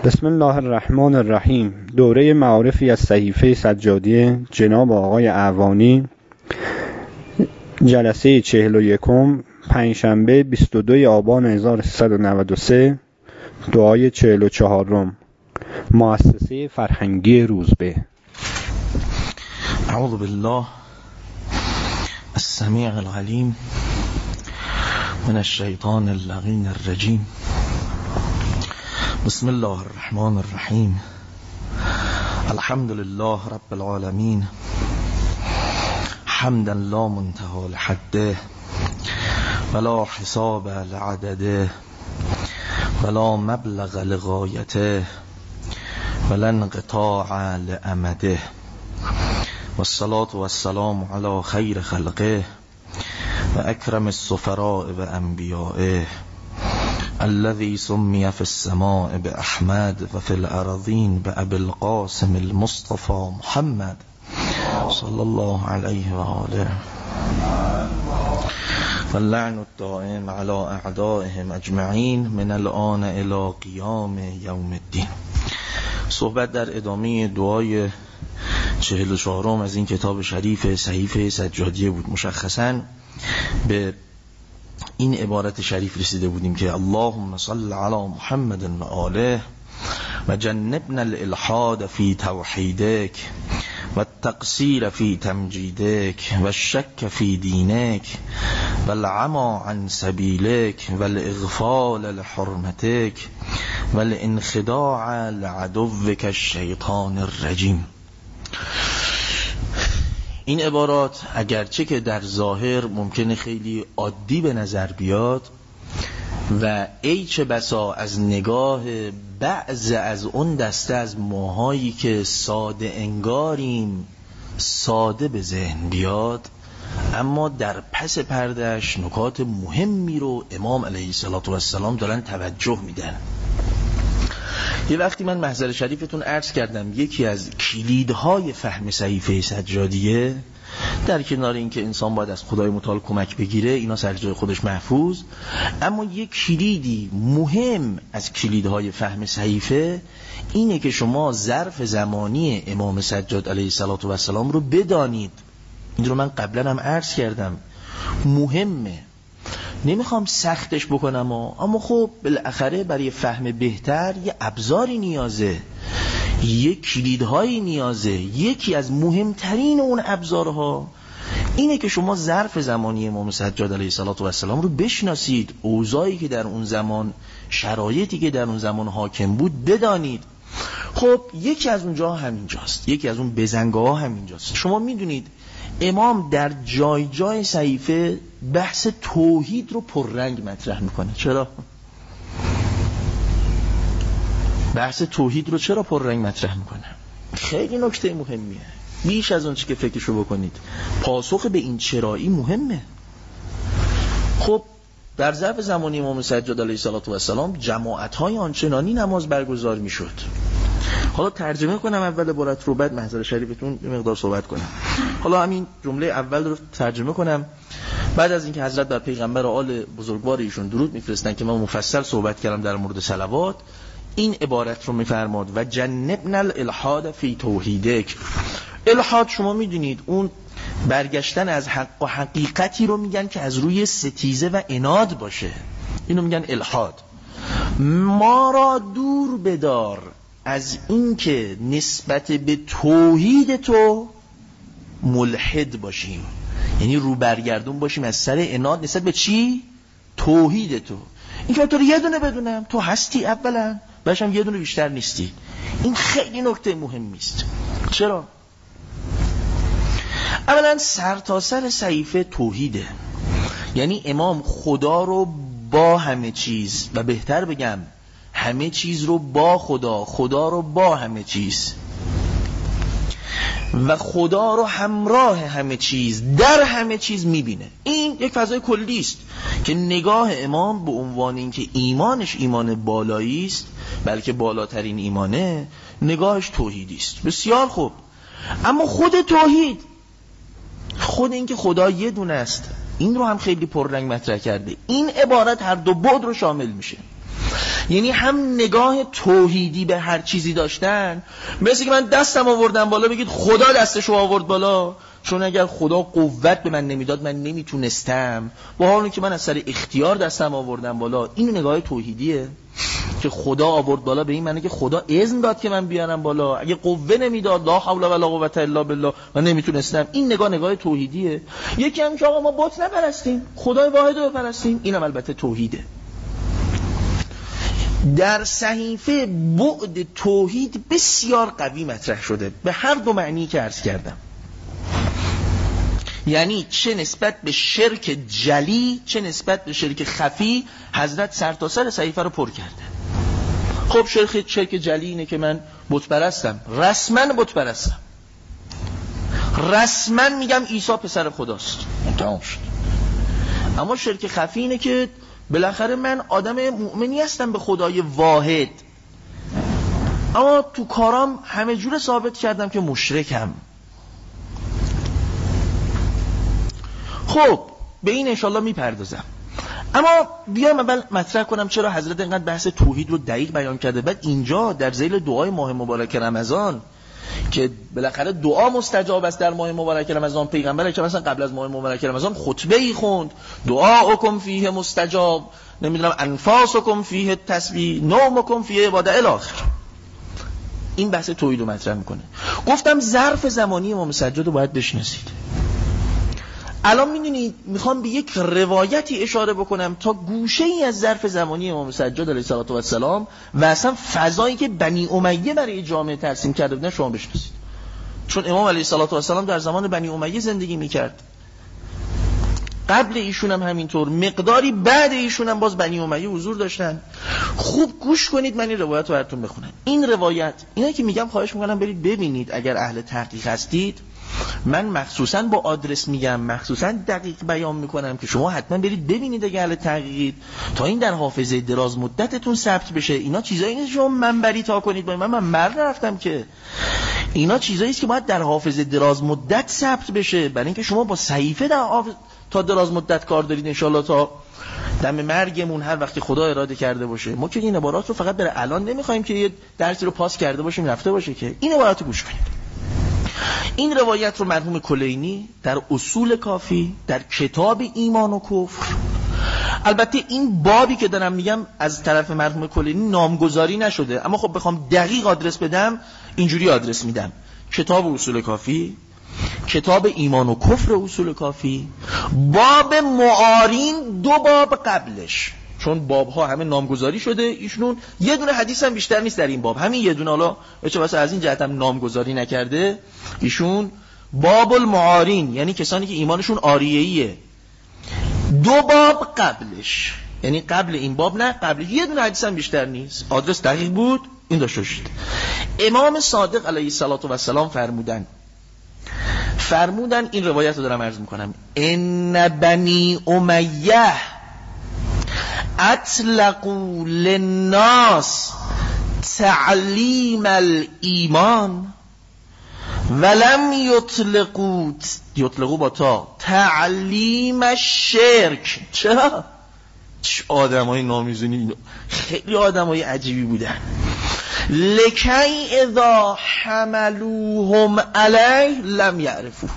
بسم الله الرحمن الرحیم. دوره معارفی از صحیفه سجادیه جناب آقای اعوانی، جلسه 41، پنجشنبه 22 آبان 1393، دعای 44، مؤسسه فرهنگی روزبه. اعوذ بالله السمیع العلیم من الشیطان اللعین الرجیم. بسم الله الرحمن الرحیم. الحمد لله رب العالمین، حمدا لا منتهى لحده ولا حساب لعدده ولا مبلغ لغایته ولا انقطاع لامده، والصلاة والسلام على خیر خلقه و اکرم السفراء و انبیائه، الذي سمي في السماء بأحمد وفي الأرضين بأبي القاسم المصطفى محمد صلى الله عليه وآله، واللعن الدائم على أعدائهم أجمعين من الآن إلى قيام يوم الدين. صحبت در ادامه دعای 44 از این کتاب شریف صحیفه سجادیه بود. مشخصاً به این عبارت شریف رسیده بودیم که اللهم صل علی محمد و آله و جنبنا الالحاد فی توحیدک و التقصیر فی تمجیدک و الشک فی دینک و العمی عن سبیلک و الاغفال لحرمتک و الانخداع لعدوک الشیطان الرجیم. این عبارات اگرچه که در ظاهر ممکنه خیلی عادی به نظر بیاد و ای چه بسا از نگاه بعض از اون دسته از ماهایی که ساده انگاریم ساده به ذهن بیاد، اما در پس پردهش نکات مهمی رو امام علیه السلام دارن توجه میدن. یه وقتی من محضر شریفتون عرض کردم یکی از کلیدهای فهم صحیفه سجادیه، در کنار این که انسان باید از خدای متعال کمک بگیره، اینا سر جای خودش محفوظ، اما یک کلیدی مهم از کلیدهای فهم صحیفه اینه که شما ظرف زمانی امام سجاد علیه السلام رو بدانید. این رو من قبلا هم عرض کردم، مهمه، نمیخوام سختش بکنم اما خب بالاخره برای فهم بهتر یه ابزاری نیازه، یه کلیدهایی نیازه. یکی از مهمترین اون ابزارها اینه که شما ظرف زمانی امام سجاد علیه السلام رو بشناسید، اوضاعی که در اون زمان، شرایطی که در اون زمان حاکم بود بدانید. خب یکی از اونجا همینجاست، یکی از اون بزنگاه ها همینجاست. شما میدونید امام در جای جای صحیفه بحث توحید رو پررنگ مطرح میکنه. چرا؟ بحث توحید رو چرا پررنگ مطرح میکنه؟ خیلی نکته مهمیه، بیش از اون چی که فکرشو بکنید. پاسخ به این چرایی مهمه. خب در ظرف زمانی امام سجاد علیه السلام جماعت‌های آنچنانی نماز برگزار میشد. حالا ترجمه کنم اول عبارت رو، بعد محضر شریفتون یه مقدار صحبت کنم. حالا همین جمله اول رو ترجمه کنم، بعد از اینکه حضرت بر پیغمبر و آل بزرگوار ایشون درود میفرستن که من مفصل صحبت کردم در مورد صلوات، این عبارت رو میفرماد و جنبنا الالحاد فی توحیدک. الحاد شما میدونید اون برگشتن از حق و حقیقتی رو میگن که از روی ستیزه و عناد باشه، اینو میگن الحاد. ما را دور بدار از این که نسبت به توحید تو ملحد باشیم، یعنی رو برگردون باشیم از سر عناد نسبت به چی؟ توحید تو. این که تو رو یه دونه بدونم تو هستی اولا، باشم یه دونه بیشتر نیستی. این خیلی نکته مهمی است. چرا؟ اولا سر تا سر صحیفه توحیده، یعنی امام خدا رو با همه چیز، و بهتر بگم همه چیز رو با خدا، خدا رو با همه چیز و خدا رو همراه همه چیز در همه چیز میبینه. این یک فضای کلی است که نگاه امام به عنوان این که ایمانش ایمان بالایی است، بلکه بالاترین ایمانه، نگاهش توحیدی است. بسیار خوب، اما خود توحید، خود این که خدا یه دونه است، این رو هم خیلی پررنگ مطرح کرده. این عبارت هر دو بعد رو شامل میشه. یعنی هم نگاه توحیدی به هر چیزی داشتن، مثل که من دستم آوردم بالا بگید خدا دستشو آورد بالا، چون اگر خدا قوت به من نمیداد من نمیتونستم، با حالی که من از سر اختیار دستم آوردم بالا. این نگاه توحیدیه که خدا آورد بالا، به این معنی که خدا اذن داد که من بیارم بالا، اگه قوه نمیداد لا حول ولا قوة الا بالله من نمیتونستم. این نگاه توحیدیه. یکی هم که آقا ما بت نپرستیم، خدای واحد رو بپرستیم، اینم البته توحیده. در صحیفه بعد توحید بسیار قوی مطرح شده به هر دو معنی که عرض کردم، یعنی چه نسبت به شرک جلی چه نسبت به شرک خفی. حضرت سرتاسر صحیفه رو پر کرده. خب شرک جلی اینه که من بت پرستم، رسما بت پرستم، رسما میگم عیسی پسر خداست، تمام شد. اما شرک خفی اینه که بالاخره من آدم مؤمنی هستم به خدای واحد، اما تو کارام همه جور ثابت کردم که مشرکم. خب به این انشالله میپردازم، اما بیام اول مطرح کنم چرا حضرت اینقدر بحث توحید رو دقیق بیان کرده. بعد اینجا در ذیل دعای ماه مبارک رمضان که بالاخره دعا مستجاب است در ماه مبارک رمضان، پیغمبر که مثلا قبل از ماه مبارک رمضان خطبه‌ای خوند، دعاؤکم فیه مستجاب، نمیدونم انفاسکم فیه تسبیح، نومکم فیه عباده الی آخر. این بحث توحید رو مطرح میکنه. گفتم ظرف زمانی امام سجاد رو باید بشناسید. الان میدونید میخوام به یک روایتی اشاره بکنم تا گوشه ای از ظرف زمانی امام سجاد علیه السلام و اصلا فضایی که بنی امیه برای جامعه ترسیم کرده بودن شما بشناسید. چون امام علیه السلام در زمان بنی امیه زندگی میکرد، قبل ایشون هم همینطور، مقداری بعد ایشون هم باز بنی امیه حضور داشتن. خوب گوش کنید، من این روایت رو براتون بخونم. این روایت اینا که میگم خواهش میکنم برید ببینید اگر اهل تحقیق هستید. من مخصوصا با آدرس میگم، مخصوصا دقیق بیان میکنم که شما حتما برید ببینید اگه اهل تحقیقید، تا این در حافظه دراز مدتتون ثبت بشه. اینا چیزایی نیست شما منبری تا کنید. من مرد رفتم که اینا چیزایی است که باید در حافظه دراز مدت ثبت بشه، برای اینکه شما با صحیفه تا دراز مدت کار دارید انشالله تا دم مرگمون هر وقتی خدا اراده کرده باشه. ما که این عبارات رو فقط برای الان نمیخوایم که یه درسی رو پاس کرده باشیم رفته باشه، که این عبارات رو گوش کنید. این روایت رو مرحوم کلینی در اصول کافی در کتاب ایمان و کفر، البته این بابی که دارم میگم از طرف مرحوم کلینی نامگذاری نشده، اما خب بخوام دقیق آدرس بدم اینجوری آدرس میدم: کتاب اصول کافی، کتاب ایمان و کفر اصول کافی، باب معارین، دو باب قبلش، چون باب ها همه نامگذاری شده، ایشون یه دونه حدیث هم بیشتر نیست در این باب، همین یه دونه. حالا بچه واسه از این جهت هم نامگذاری نکرده ایشون. باب المعارین یعنی کسانی که ایمانشون عاریه‌ایه، دو باب قبلش، یعنی قبل این باب نه قبلش، یه دونه حدیث هم بیشتر نیست. آدرس دقیق بود، این داشته باشید. امام صادق علیه السلام فرمودن این روایت رو دارم عرض میکنم: ان بنی امیه اطلقوا للناس تعلیم الایمان ولم یطلقوا با تا تعلیم الشرک. چرا؟ آدمای نامیزونی، خیلی آدمای عجیبی بودن. لکی اذا حملوهم علیه لم یعرفو.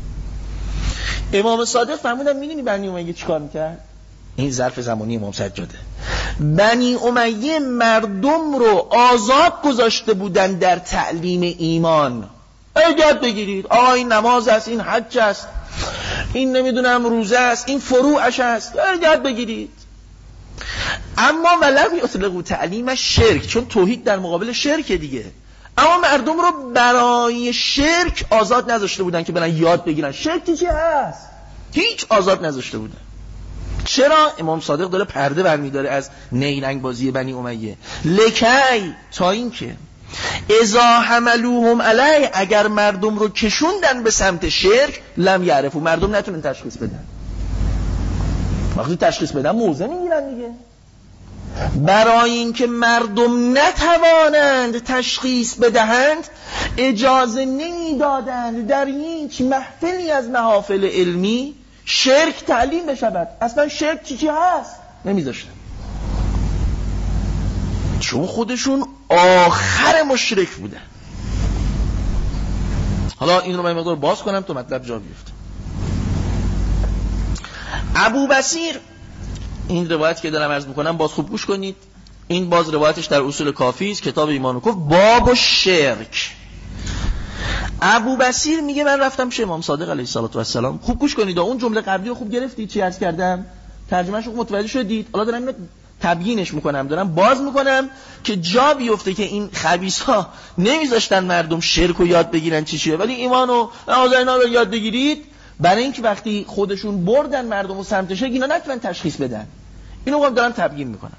امام صادق فرمودن میدونی بنی امیه چیکار میکرد؟ این ظرف زمانی امام سجاده. بنی امیه مردم رو آزاد گذاشته بودن در تعلیم ایمان. یاد بگیرید آقا این نماز است، این حج است، این نمیدونم روزه است، این فروعش است، یاد بگیرید. اما ولم یطلقوا تعلیم شرک، چون توحید در مقابل شرک دیگه. اما مردم رو برای شرک آزاد نذاشته بودن که برن یاد بگیرن شرک چی هست، هیچ آزاد نذاشته بودن. چرا؟ امام صادق داره پرده برمیداره از نیرنگ بازی بنی امیه. لکی تا این که اذا حملوهم علی، اگر مردم رو کشوندن به سمت شرک، لم یعرفو، مردم نتونن تشخیص بدن. وقتی تشخیص بدن موضع میگیرن دیگه. برای اینکه مردم نتوانند تشخیص بدهند اجازه نمیدادند در هیچ محفلی از محافل علمی شرک تعلیم بشود. اصلا شرک چی هست نمیذاشتن. چون خودشون آخر مشرک بودن. حالا این رو من مقدار باز کنم تو مطلب جا بیفته. ابو بصیر، این روایت که دارم عرض میکنم باز خوب گوش کنید، این باز روایتش در اصول کافی است، کتاب ایمان و کفر، باب الشرک. ابو بصیر میگه من رفتم پیش امام صادق علیه السلام. خوب گوش کنید، اون جمله قبلی رو خوب گرفتید چی عرض کردم، ترجمهش رو متوجه شدید. حالا دارم اینو تبیینش میکنم، دارم باز میکنم که جا بیفته که این خبیثا نمیذاشتن مردم شرک رو یاد بگیرن چیه، ولی ایمان و اینا رو یاد بگیرید، برای اینکه وقتی خودشون بردن مردم رو سمت شرک اینا نتونن تشخیص بدن. اینو من دارم تبیین میکنم.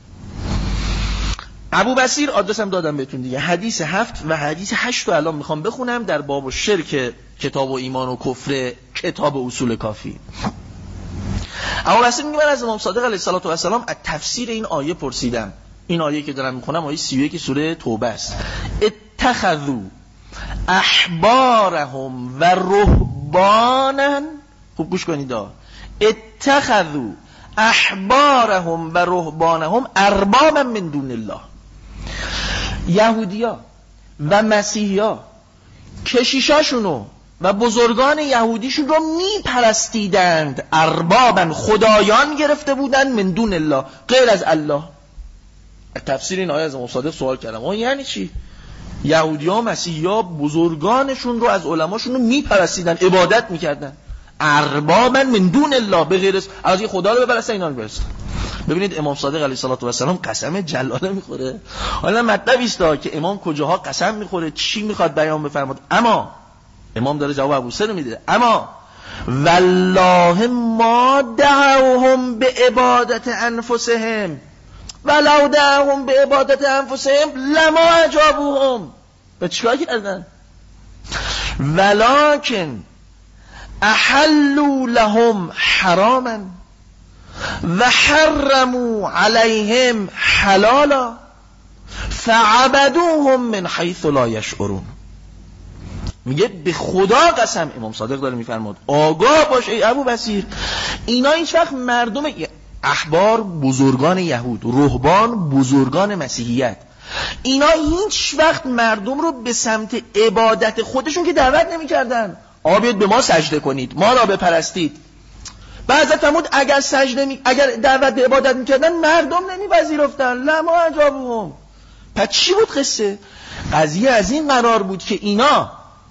ابو بصیر آدرسم دادم بهتون دیگه، حدیث 7 و حدیث 8 رو الان میخوام بخونم در باب الشرک کتاب و ایمان و کفر کتاب اصول کافی. ابو بصیر میگه من از امام صادق علیه السلام از تفسیر این آیه پرسیدم. این آیه که دارم میخونم آیه 31 سوره توبه است. اتخذوا احبارهم و رهبانا، خوب گوش کنید، اتخذوا احبارهم و رهبانهم اربابا من دون الله. یهودیا و مسیحیا کشیشاشونو و بزرگان یهودیشون رو میپرستیدند، اربابا خدایان گرفته بودند، من دون الله غیر از الله. تفسیر این آیه از امام صادق سوال کردم یعنی چی؟ یهودیا و مسیحیا بزرگانشون رو از علماشون رو میپرستیدن، عبادت میکردن، اربابا من دون الله، به غیر از این خدا رو بپرستن، اینا رو بپرستن. ببینید امام صادق علیه السلام قسم جلاله میخوره. حالا مطلبی است که امام کجاها قسم میخوره، چی میخواد بیان بفرماد، اما امام داره جواب ابو سر میده، اما والله ما دعوهم به عبادت انفسهم ولو دعوهم به عبادت انفسهم لما اجابوهم. به چیکار کردن؟ ولکن احلوا لهم حراما و حرموا علیهم حلالا فعبدوهم من حیث لا یشعرون. میگه به خدا قسم، امام صادق داره میفرماد آگاه باش ای ابو بصیر، اینا هیچ وقت مردم احبار بزرگان یهود، رهبان بزرگان مسیحیت، اینا هیچ وقت مردم رو به سمت عبادت خودشون که دعوت نمی‌کردن. بیاید به ما سجده کنید، ما را بپرستید. بعضی فرمود اگر دعوت به عبادت می‌کردن مردم نمی‌پذیرفتن، لما اجابوهم. پس چی بود قصه؟ قضیه از این قرار بود که اینا،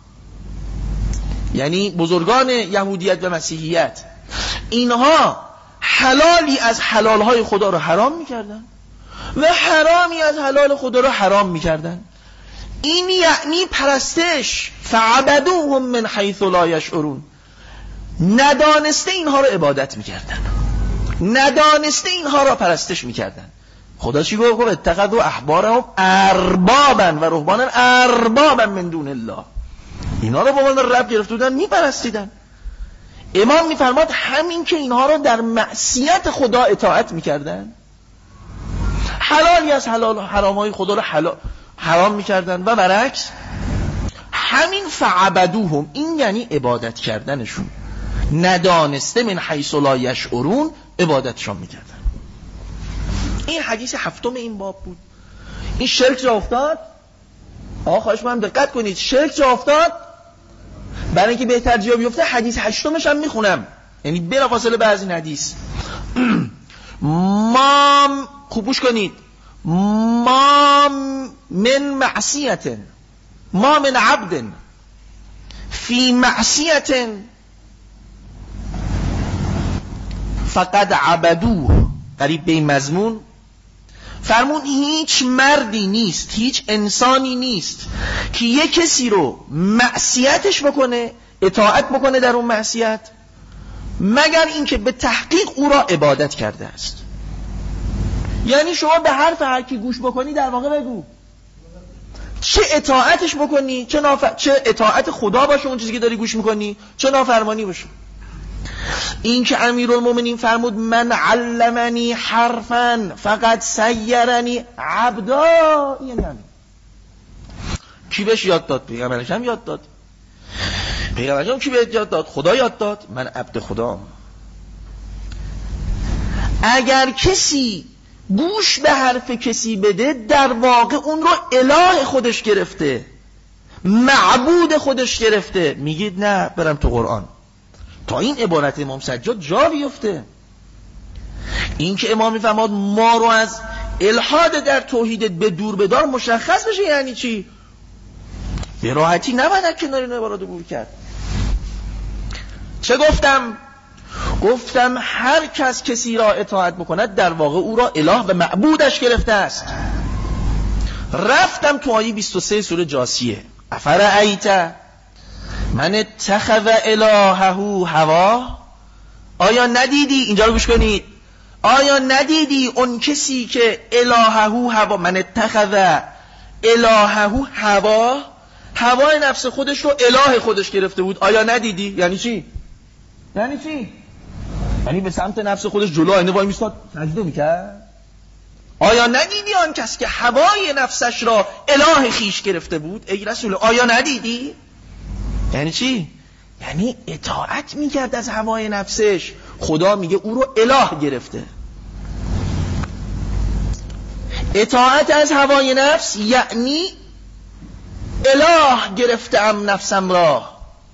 یعنی بزرگان یهودیت و مسیحیت، اینها حلالی از حلالهای خدا رو حرام میکردن و حرامی از حلال خدا رو حرام میکردن. این یعنی پرستش. فعبدوهم من حیث لا یشعرون. ندانسته اینها رو عبادت میکردن، ندانسته اینها رو پرستش میکردن. خدا چی گفت؟ اتخذوا احبارهم اربابا و رهبانا اربابا من دون الله. اینا رو به عنوان رب گرفته بودن، میپرستیدن. امام میفرماد همین که اینها رو در معصیت خدا اطاعت میکردن، حلالی از حرامهای خدا رو حرام میکردن و برعکس، همین فعبدوهم، این یعنی عبادت کردنشون، ندانسته من حیث لا یشعرون عبادتشون میکردن. این حدیث 7 این باب بود. این شرک جا افتاد. خواهش من دقت کنید، شرک جا افتاد. برای اینکه بهتر جا بیفته حدیث 8 هم میخونم، یعنی بلافاصله بعد از این حدیث ما، خوب گوش کنید، ما من معصیت، ما من عبد فی معصیت فقد عبدوه. قریب به این مضمون فرمون هیچ مردی نیست، هیچ انسانی نیست که یک کسی رو معصیتش بکنه، اطاعت بکنه در اون معصیت، مگر اینکه به تحقیق او را عبادت کرده است. یعنی شما به حرف هر کی گوش بکنی در واقع بگو، چه اطاعتش بکنی، چه اطاعت خدا باشه اون چیزی که داری گوش میکنی، چه نافرمانی باشه. این که امیرالمومنین فرمود من علمنی حرفا فقط سیرنی عبدا، یعنی همین. کی بهش یاد داد؟ پیغمبرش هم یاد داد. پیغمبرش هم کی بهش یاد داد؟ خدا یاد داد. من عبد خدا. اگر کسی گوش به حرف کسی بده در واقع اون رو اله خودش گرفته، معبود خودش گرفته. میگید نه برم تو قرآن تا این عبارت امام سجاد جا بیفته. این که امام میفرماد ما رو از الحاد در توحیدت به دور بدار مشخص بشه یعنی چی؟ به راحتی نباید کنار این عبارات عبور کرد. چه گفتم هر کس کسی را اطاعت بکند در واقع او را اله و معبودش گرفته است. رفتم تو آیه 23 سوره جاسیه، افرأیت من اتخذ الهه هوا. آیا ندیدی، اینجا رو گوش کنید، آیا ندیدی اون کسی که الهه هوا، من اتخذ الهه هوا، هوای نفس خودش رو اله خودش گرفته بود. آیا ندیدی؟ یعنی چی؟ یعنی به سمت نفس خودش جلو آینه وای میستاد سجده میکرد؟ آیا ندیدی آن کس که هوای نفسش را اله خیش گرفته بود؟ ای رسول، آیا ندیدی؟ یعنی چی؟ یعنی اطاعت میکرد از هوای نفسش. خدا میگه او رو اله گرفته. اطاعت از هوای نفس یعنی اله گرفتم نفسم را.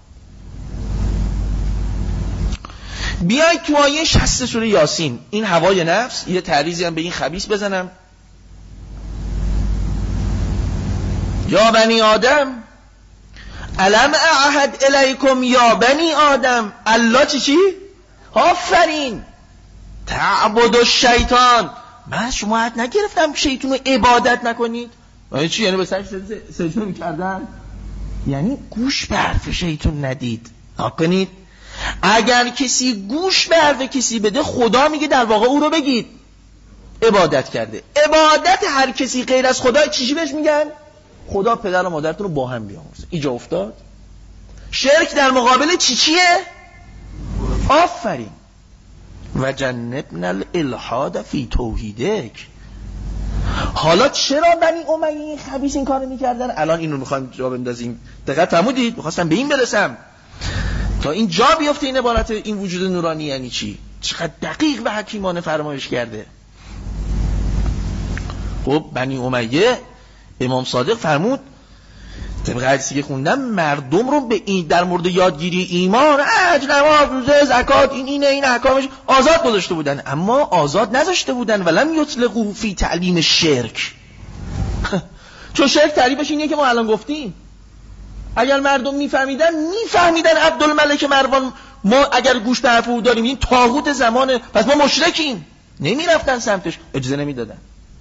بیاید تو آیه 60 سوره یاسین، این هوای نفس، یه تعریضی هم به این خبیث بزنم. یا بنی آدم الم اعهد الیکم یا بنی آدم، الله چی؟ آفرین، تعبد الشیطان، من از شما عهد نگرفتم شیطان رو عبادت نکنید. یعنی چی؟ یعنی به سرش سجده می‌کردن؟ یعنی گوش به حرف شیطان ندید. کنید اگر کسی گوش به حرف کسی بده، خدا میگه در واقع او رو بگید عبادت کرده. عبادت هر کسی غیر از خدا چیزی بهش میگن؟ خدا پدر و مادرتون رو با هم بیامرزه. اینجا افتاد. شرک در مقابل چیه؟ آفرین. و جنبنا الالحاد فی توحیدک. حالا چرا بنی امیه خبیث این کارو میکردن؟ الان اینو میخوایم جا بندازیم. دقت فرمودید؟ میخواستم به این برسم تا این جا بیفته این عبارت این وجود نورانی یعنی چی. چقدر دقیق و حکیمانه فرمایش کرده. خب بنی امیه، امام صادق فرمود طبق حدیثی که خوندم، مردم رو به این در مورد یادگیری ایمان، حج، نماز، روزه، زکات، این احکامش آزاد گذاشته بودن، اما آزاد نذاشته بودن ولم یطلقوا فی تعلیم شرک. چون شرک تعریفش اینه که ما الان گفتیم. اگر مردم میفهمیدن عبدالملک مروان ما اگر گوش به حرف او داریم این طاغوت زمانه، پس ما مشرکیم، نمیرفتن سمتش، اجازه نمیدادن.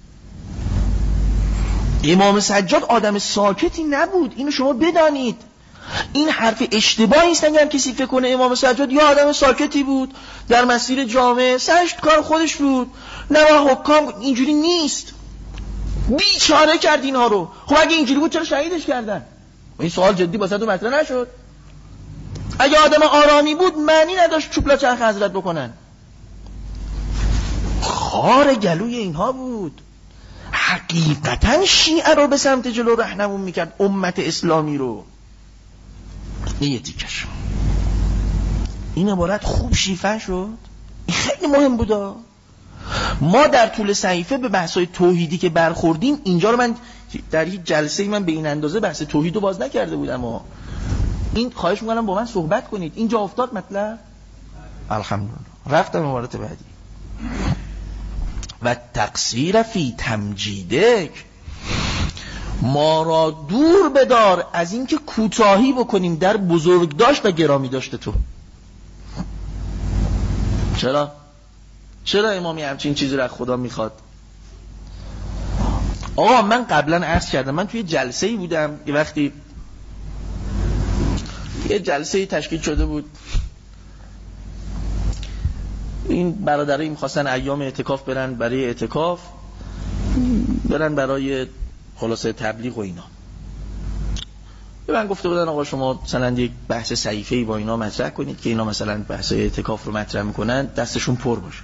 امام سجاد آدم ساکتی نبود، اینو شما بدانید. این حرف اشتباهی است اگر کسی فکر کنه امام سجاد یا آدم ساکتی بود در مسیر جامعه سرش کار خودش بود، نه حکام. اینجوری نیست، بیچاره کرد اینها رو. خب اگه اینجوری بود چرا شهیدش کردن؟ این سوال جدی واسه تو مطرح نشد؟ اگه آدم آرامی بود معنی نداشت چوبلا چرخ حضرت بکنن. خار گلوی اینها بود. حقیقتا شیعه رو به سمت جلو راهنمون میکرد، امت اسلامی رو. یه تیکش این عبارت خوب شیفه شد. این خیلی مهم بودا. ما در طول صحیفه به بحث‌های توحیدی که برخوردیم، اینجا رو من در یک جلسه من به این اندازه بحث توحید رو باز نکرده بودم و این خواهش میکنم با من صحبت کنید. اینجا افتاد مطلب؟ الحمدلله. رفتم عبارت بعدی. و تقصیر فی تمجیدک، ما را دور بدار از اینکه کوتاهی بکنیم در بزرگ داشت و گرامی داشته تو. چرا امامی همچین چیزی را خدا میخواد؟ آقا من قبلا عرض کردم، من توی جلسه‌ای بودم، یه وقتی یه جلسه‌ای تشکیل شده بود، این برادرایی می‌خواستن ایام اعتکاف برن، برای اعتکاف برن برای خلاصه تبلیغ و اینا. به من گفته بودن آقا شما مثلا یک بحث صحیفه‌ای با اینا مطرح کنید که اینا مثلا بحث اعتکاف رو مطرح میکنن، دستشون پر باشه.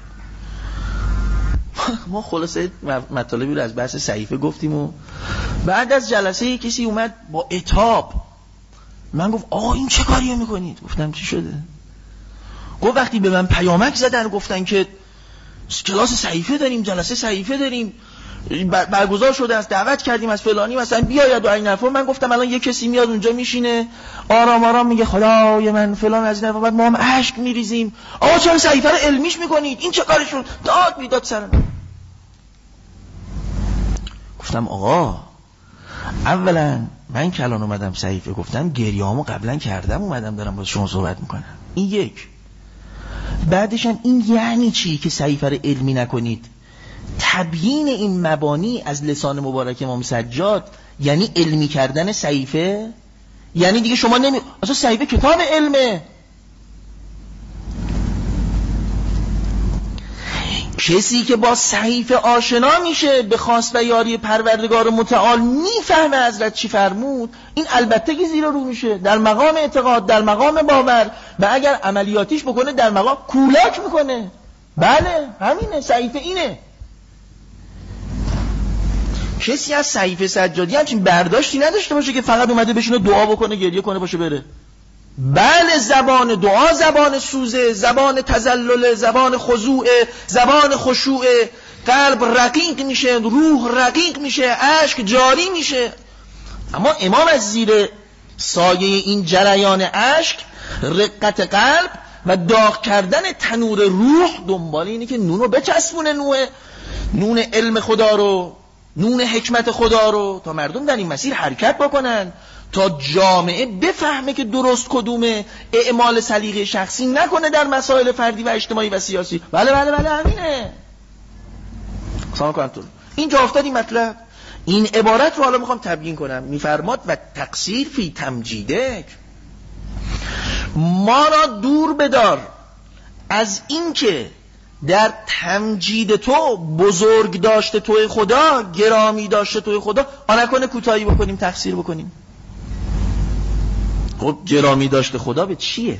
ما خلاصه مطالبی رو از بحث صحیفه گفتیم و بعد از جلسه کسی اومد با عتاب من گفت آقا این چه کاریو میکنید؟ گفتم چی شده؟ گفت وقتی به من پیامک زدن گفتن که کلاس صحیفه داریم، جلسه صحیفه داریم، برگزار شده است، دعوت کردیم از فلانی مثلا بیاید و این حرفا. من گفتم الان یه کسی میاد اونجا میشینه آرام آرام میگه خدای من فلان از این حرفا، بعد ما هم اشک میریزیم آقا چرا صحیفه رو علمیش میکنید، این چه کارشون، داد میداد سر من. گفتم آقا اولا من که الان اومدم صحیفه گفتم گریه‌امو قبلا کردم اومدم دارم با شما صحبت میکنم، این یک. بعدش هم این یعنی چی که صحیفه رو علمی نکنید؟ تبیین این مبانی از لسان مبارک امام سجاد یعنی علمی کردن صحیفه، یعنی دیگه شما اصلا صحیفه کتاب علمه. کسی که با صحیفه آشنا میشه به خواست و یاری پروردگار متعال میفهمه حضرت چی فرمود، این البته که زیر رو میشه در مقام اعتقاد، در مقام باور، و اگر عملیاتیش بکنه در مقام کولاک میکنه. بله همینه، صحیفه اینه. کسی از صحیفه سجادی همچین برداشتی نداشته باشه که فقط اومده بشینه دعا بکنه گریه کنه باشه بره. بله زبان دعا زبان سوزه، زبان تذلل، زبان خضوع، زبان خشوع، قلب رقیق میشه، روح رقیق میشه، اشک جاری میشه. اما امام از زیر سایه این جریان اشک، رقت قلب و داغ کردن تنور روح دنبال اینه که نونو بچسبونه، نون علم خدا رو، نون حکمت خدا رو، تا مردم در این مسیر حرکت بکنن، تا جامعه بفهمه که درست کدومه، اعمال سلیقه شخصی نکنه در مسائل فردی و اجتماعی و سیاسی. بله بله بله همینه. سلام کنتون اینجا افتاد این مطلب. این عبارت رو حالا میخوام تبیین کنم. میفرماد و تقصیر فی تمجیدک، ما را دور بدار از این که در تمجید تو، بزرگ داشته توی خدا، گرامی داشته توی خدا، آنکنه کوتاهی بکنیم، تقصیر بکنیم. خب گرامی داشته خدا به چیه؟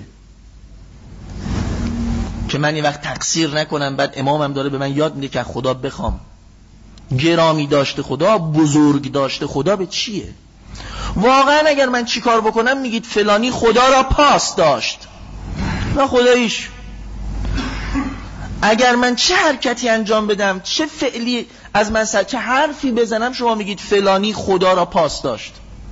که من یه وقت تقصیر نکنم بعد امامم داره به من یاد میده که خدا بخوام. گرامی داشته خدا، بزرگ داشته خدا به چیه؟ واقعا اگر من چی کار بکنم میگید فلانی خدا را پاس داشت، نه خداییش. اگر من چه حرکتی انجام بدم، چه فعلی از من چه حرفی بزنم، شما میگید فلانی خدا را پاس داشت.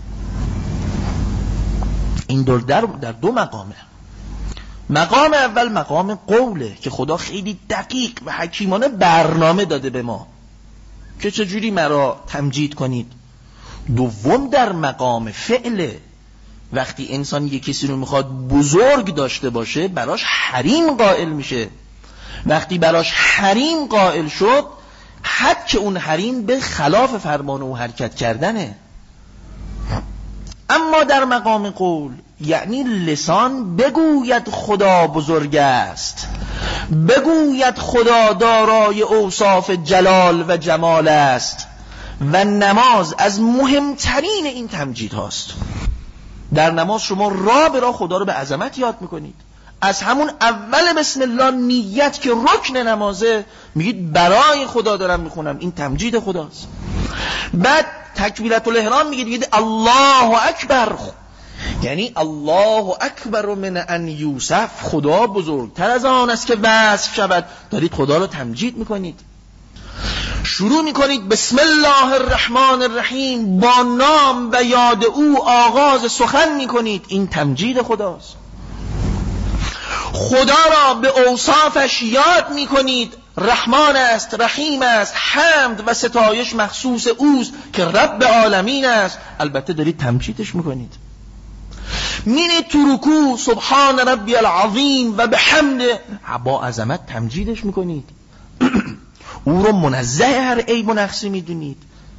این در دو مقامه. مقام اول مقام قوله که خدا خیلی دقیق و حکیمانه برنامه داده به ما که چجوری مرا تمجید کنید. دوم در مقام فعله، وقتی انسان یک کسی رو میخواد بزرگ داشته باشه براش حریم قائل میشه. وقتی براش حریم قائل شد، حد که اون حریم به خلاف فرمان او حرکت کردنه. اما در مقام قول یعنی لسان بگوید خدا بزرگ است، بگوید خدا دارای اوصاف جلال و جمال است، و نماز از مهمترین این تمجید هاست. در نماز شما راه به راه خدا رو به عظمت یاد میکنید. از همون اول بسم الله نیت که رکن نمازه، میگید برای خدا دارم میخونم، این تمجید خداست. بعد تکبیرت الاحرام میگید الله اکبر، یعنی الله اکبر من ان یوسف، خدا بزرگتر از آن است که وصف شود. دارید خدا رو تمجید میکنید. شروع میکنید بسم الله الرحمن الرحیم، با نام و یاد او آغاز سخن میکنید، این تمجید خداست. خدا را به اوصافش یاد میکنید، رحمان است، رحیم است، حمد و ستایش مخصوص اوست که رب عالمین است. البته دارید تمجیدش میکنید. میرید تو رکوع سبحان ربی العظیم و بحمد، با عظمت تمجیدش میکنید. او رو منزه هر عیب و نقصی میدونید.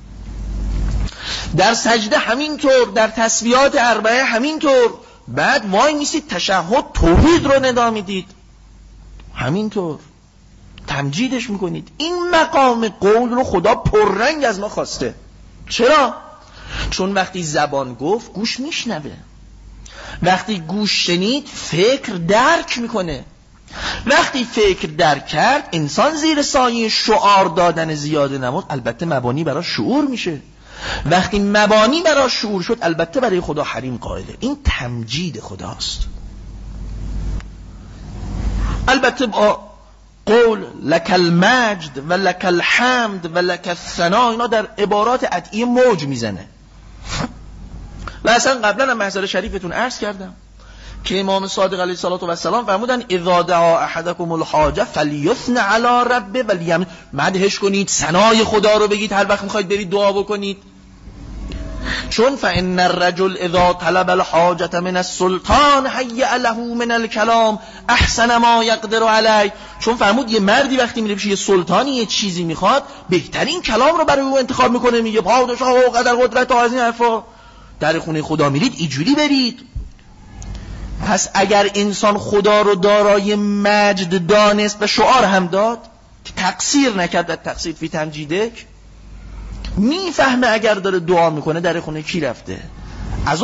در سجده همینطور، در تسبیحات اربعه همینطور. بعد وای میسید تشهد توحید رو ندا میدید، همینطور تمجیدش میکنید. این مقام قول رو خدا پررنگ از ما خواسته. چرا؟ چون وقتی زبان گفت گوش میشنوه، وقتی گوش شنید فکر درک میکنه، وقتی فکر درک کرد انسان زیر سایه شعار دادن زیاده نماز البته مبانی برای شعور میشه. وقتی مبانی برای شعور شد البته برای خدا حریم قائله. این تمجید خداست. البته با قول لک المجد و لک الحمد و لک الثنا، اینا در عبارات ادعیه موج میزنه. و اصلا قبلا هم محضر شریفتون عرض کردم که امام صادق علیه السلام فرمودن اذا دعا احدکم الحاجه فلیثن علی ربه ولیمن، مدحش کنید، ثنای خدا رو بگید هر وقت میخواید برید دعا بکنید. چون فان الرجل اذا طلب الحاجه من السلطان هيأ له من الكلام احسن ما يقدر علیه. چون فرمود یه مردی وقتی میره پیش یه سلطانی یه چیزی میخواد، بهترین کلام رو برای او انتخاب میکنه، میگه پادشاه و قدر قدرت و از این حرفا. در خونه خدا میرید اینجوری برید. پس اگر انسان خدا رو دارای مجد دانست و شعار هم داد که تقصیر نکرد در تقصیر فی تمجیدک، میفهمه اگر داره دعا میکنه در خونه کی رفته. از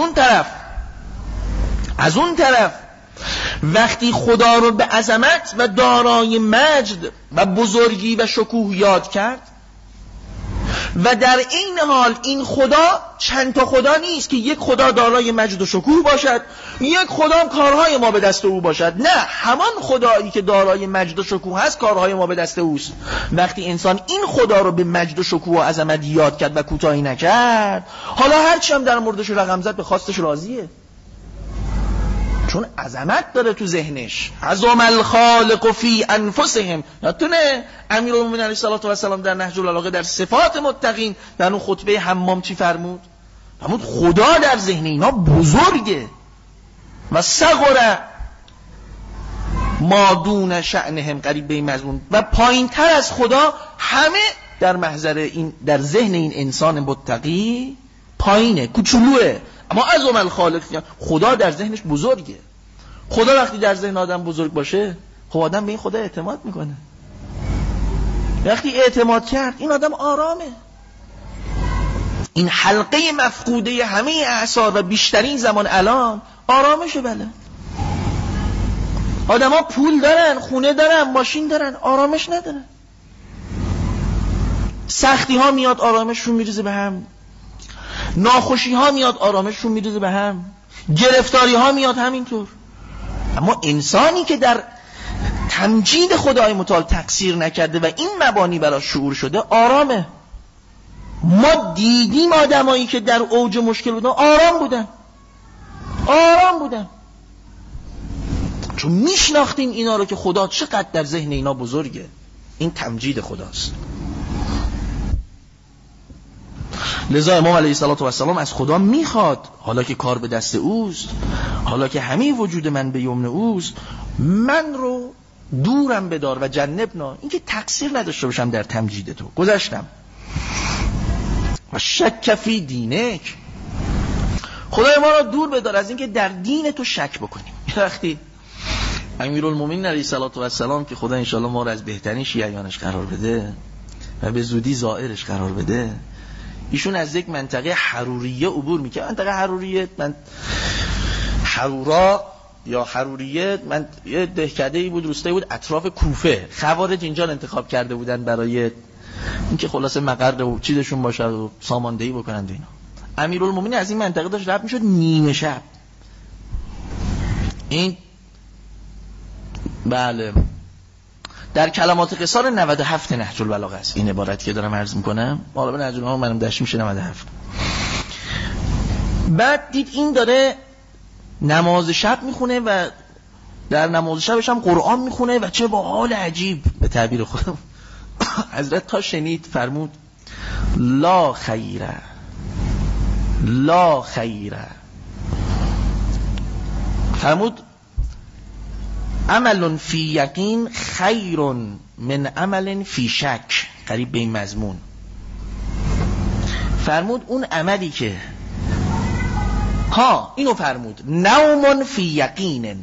اون طرف وقتی خدا رو به عظمت و دارای مجد و بزرگی و شکوه یاد کرد و در این حال این خدا چند تا خدا نیست که یک خدا دارای مجد و شکوه باشد، یک خدا کارهای ما به دست او باشد. نه، همان خدایی که دارای مجد و شکوه هست کارهای ما به دست اوست. وقتی انسان این خدا رو به مجد و شکوه و عظمت یاد کرد و کوتاهی نکرد، حالا هرچی هم در موردش رقم زد به خواستش راضیه، چون عظمت داره تو ذهنش. عظم الخالق فی انفسهم. یادتونه امیرالمومنین علیه السلام در نهج البلاغه در صفات متقین در اون خطبه حمام چی فرمود؟ فرمود خدا در ذهن اینا بزرگه و صغر ما دون شأنهم، قریب به این مضمون، و پایین تر از خدا همه در محضر این، در ذهن این انسان متقی پایینه، کوچولوه. اما عظم الخالق، خدا در ذهنش بزرگه. خدا وقتی در ذهن آدم بزرگ باشه، خب آدم به این خدا اعتماد میکنه. وقتی اعتماد کرد این آدم آرامه. این حلقه مفقوده همه اعصاب و بیشترین زمان الان آرامشه. بله، آدم ها پول دارن، خونه دارن، ماشین دارن، آرامش ندارن. سختی ها میاد آرامششون میریزه به هم، ناخوشی ها میاد آرامششون میریزه به هم، گرفتاری ها میاد همینطور. اما انسانی که در تمجید خدای متعال تقصیر نکرده و این مبانی براش شعور شده آرامه. ما دیدیم آدمایی که در اوج مشکل بودن آرام بودن، چون میشناختیم اینا رو که خدا چقدر در ذهن اینا بزرگه. این تمجید خداست. لذا امام علیه السلام از خدا میخواد، حالا که کار به دست اوست، حالا که همه وجود من به یمن اوست، من رو دورم بدار و جنبنا، این که تقصیر نداشته باشم در تمجید تو. گذشتم و شک فی دینک، خدای ما رو دور بدار از این که در دین تو شک بکنیم. وقتی امیرالمومنین علیه السلام که خدا انشاءالله ما رو از بهترین شیعیانش قرار بده و به زودی زائرش قرار بده، ایشون از یک منطقه حروریه عبور میکنه. منطقه حروریه، من حرورا یا حروریه، من یه دهکده‌ای بود، روستایی بود اطراف کوفه. خوارج اینجا رو انتخاب کرده بودن برای اینکه خلاصه مقر و چیزشون باشه و ساماندهی بکنن اینا. امیرالمومنین از این منطقه داشت رفت میشد نیمه شب. این بله در کلمات قصار 97 نهج البلاغه است این عبارت که دارم عرض میکنم. حالا به نهج البلاغه منم داشت میشه 97. بعد دید این داره نماز شب میخونه و در نماز شبش هم قرآن میخونه و چه با حال عجیب، به تعبیر خودم حضرت تا شنید فرمود لا خیره لا خیره، فرمود عمل فی یقین خیر من عمل فی شک، قریب به این مضمون. فرمود اون عملی که اینو فرمود نوم فی یقین،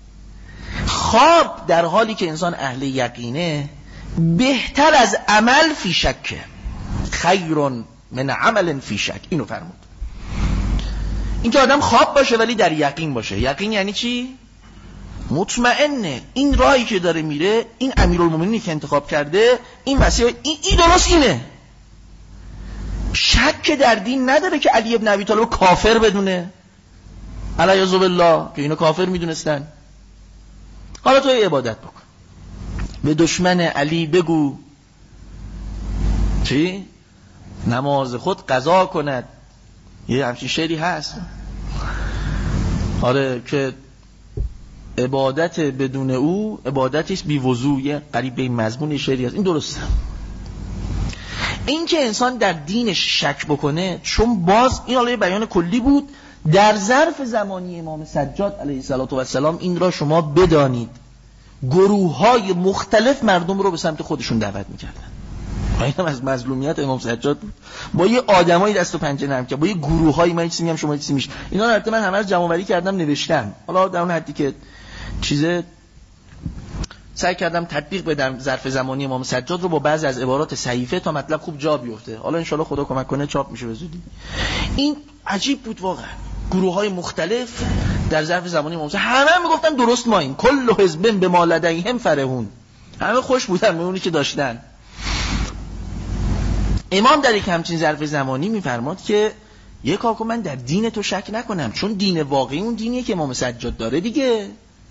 خواب در حالی که انسان اهل یقینه بهتر از عمل فی شک، خیر من عمل فی شک. اینو فرمود. این که آدم خواب باشه ولی در یقین باشه. یقین یعنی چی؟ مطمئنه این راهی که داره میره، این امیرالمومنینی که انتخاب کرده، این مسیر این درست اینه. شک در دین نداره که علی ابن ابی طالب کافر بدونه، علیه بالله، که اینو کافر میدونستن. حالا تو عبادت بکن. به دشمن علی بگو چی؟ نماز خود قضا کند. یه همچین شعری هست آره که عبادت بدون او عبادتی است بی وضو. یه قریب به این مضمون شعری هست. این درسته. این که انسان در دینش شک بکنه، چون باز این حالا بیان کلی بود در ظرف زمانی امام سجاد علیه السلام، این را شما بدانید گروه‌های مختلف مردم رو به سمت خودشون دعوت می‌کردن. اینم از مظلومیت امام سجاد بود. با یه آدمایی دست و پنجه نرم که با یه گروه‌هایی، من چیزی میگم شما چیزی میش، اینا رو البته من همه رو جمع‌آوری کردم نوشتم، حالا در اون حدی که چیزه سعی کردم تطبیق بدم ظرف زمانی امام سجاد رو با بعضی از عبارات صحیفه تا مطلب خوب جا بیفته. حالا ان شاءالله خدا کمک کنه چاپ میشه به زودی. این عجیب بود واقعا. گروه‌های مختلف در ظرف زمانی امام سجاد همه میگفتن درست ما این کل حزب بما لدیهم فرحون، همه خوش بودن به اونی که داشتن. امام در یک همچین ظرف زمانی میفرماد که یک کاکو من در دین تو شک نکنم، چون دین واقعی اون دینیه که امام سجاد داره دیگه.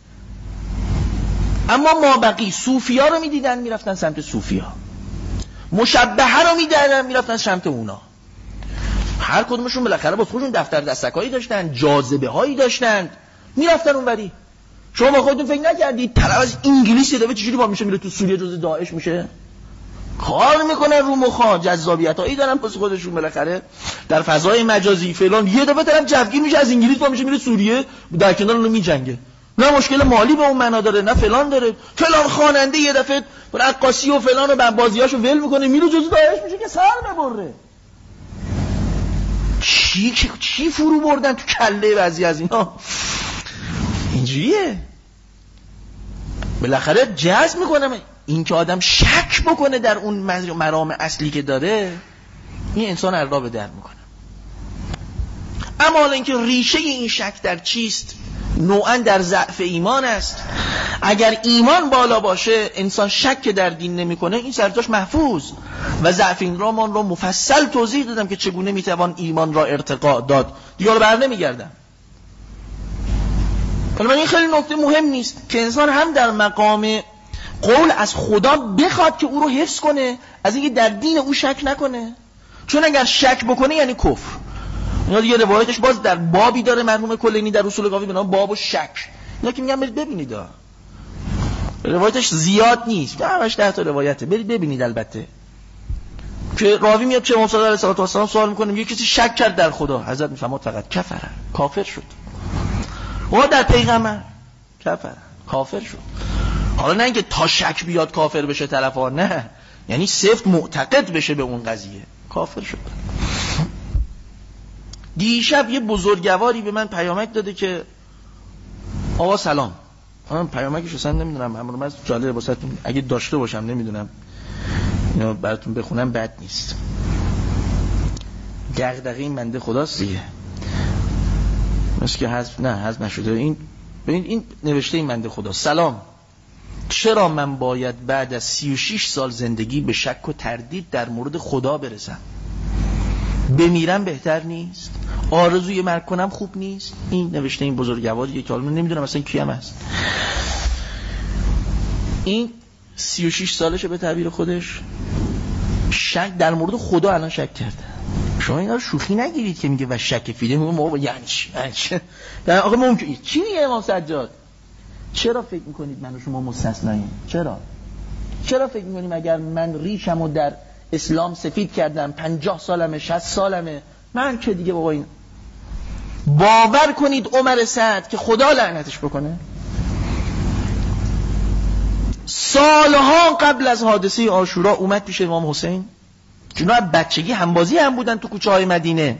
اما ما بقی صوفیا رو میدیدن میرفتن سمت صوفیا، مشبهه رو میدیدن میرفتن سمت اونا. هر کدومشون بالاخره با خودشون دفتر دستکایی داشتن، جاذبه هایی داشتن، میرفتن اونوری. شما با خودتون فکر نکردید طرف از انگلیس یه دفعه چجوری با میشه میره تو سوریه جزء داعش میشه؟ کار میکنن رو مخا، جذابیت هایی دارن پس خودشون بالاخره در فضای مجازی فلان، یه دفعه طرف جوگیر میشه از انگلیس با میشه میره سوریه در کنار اون میجنگه. نه مشکل مالی به اون معنا داره، نه فلان داره. فلان خواننده یه دفعه رقاصی و فلان و بازیاشو ول میکنه میره جزء داعش میشه که سر ببره. چی فرو بردن تو کله بعضی از اینا؟ اینجوریه. بالاخره جذب میکنم این که آدم شک بکنه در اون مرام اصلی که داره، این انسان عرضا به در میکنه. اما حالا اینکه ریشه این شک در چیست؟ نوعا در ضعف ایمان است. اگر ایمان بالا باشه انسان شک در دین نمیکنه، این سرجاش محفوظ. و ضعف این را من رو مفصل توضیح دادم که چگونه میتوان ایمان را ارتقا داد، دیگه بر نمیگردم. ولی این خیلی نکته مهم نیست که انسان هم در مقام قول از خدا بخواد که او رو حفظ کنه، از اینکه در دین او شک نکنه. چون اگر شک بکنه یعنی کفر. اینا دیگه روایتش باز در بابی داره مرحوم کلینی در اصول کافی به نام باب و شک. اینا که میگم برید ببینید، روایتش زیاد نیست، همش 10 تا روایته، برید ببینید. البته که راوی میاد چه موسی علیه السلام سوال میکنه، میگه کسی شک کرد در خدا، حضرت میفرماد فقط کافر شد. و در پیغمبر کافر شد. حالا نه اینکه تا شک بیاد کافر بشه طرفا، نه، یعنی سفت معتقد بشه به اون قضیه، کافر شد. دیشب یه بزرگواری به من پیامک داده که آقا سلام. من پیامکش اصلا نمیدونم، امروز از جالب واسهتون اگه داشته باشم نمیدونم اینو براتون بخونم بد نیست. دغدغه این بنده خداست دیگه. مثل که حذف نشده. این نوشته این بنده خدا: سلام، چرا من باید بعد از 36 سال زندگی به شک و تردید در مورد خدا برسم؟ بمیرم بهتر نیست؟ آرزوی مرگ کنم خوب نیست؟ این نوشته این بزرگواریه که حالا نمیدونم اصلا کیم هست. این 36 سالشه به تعبیر خودش شک در مورد خدا الان شک کرده. شما اینا رو شوخی نگیرید که میگه و شک فیده موقع یعنی چی؟ آقا ممکن چی میگه امام سجاد؟ چرا فکر میکنید من و شما مستثناییم؟ چرا فکر میکنیم اگر من ریشمو در اسلام سفید کردم 50 سالمه 60 سالمه من که دیگه بابا این باور کنید عمر سعد که خدا لعنتش بکنه سالها قبل از حادثه عاشورا اومد پیش امام حسین، چون بچگی همبازی هم بودن تو کوچه های مدینه.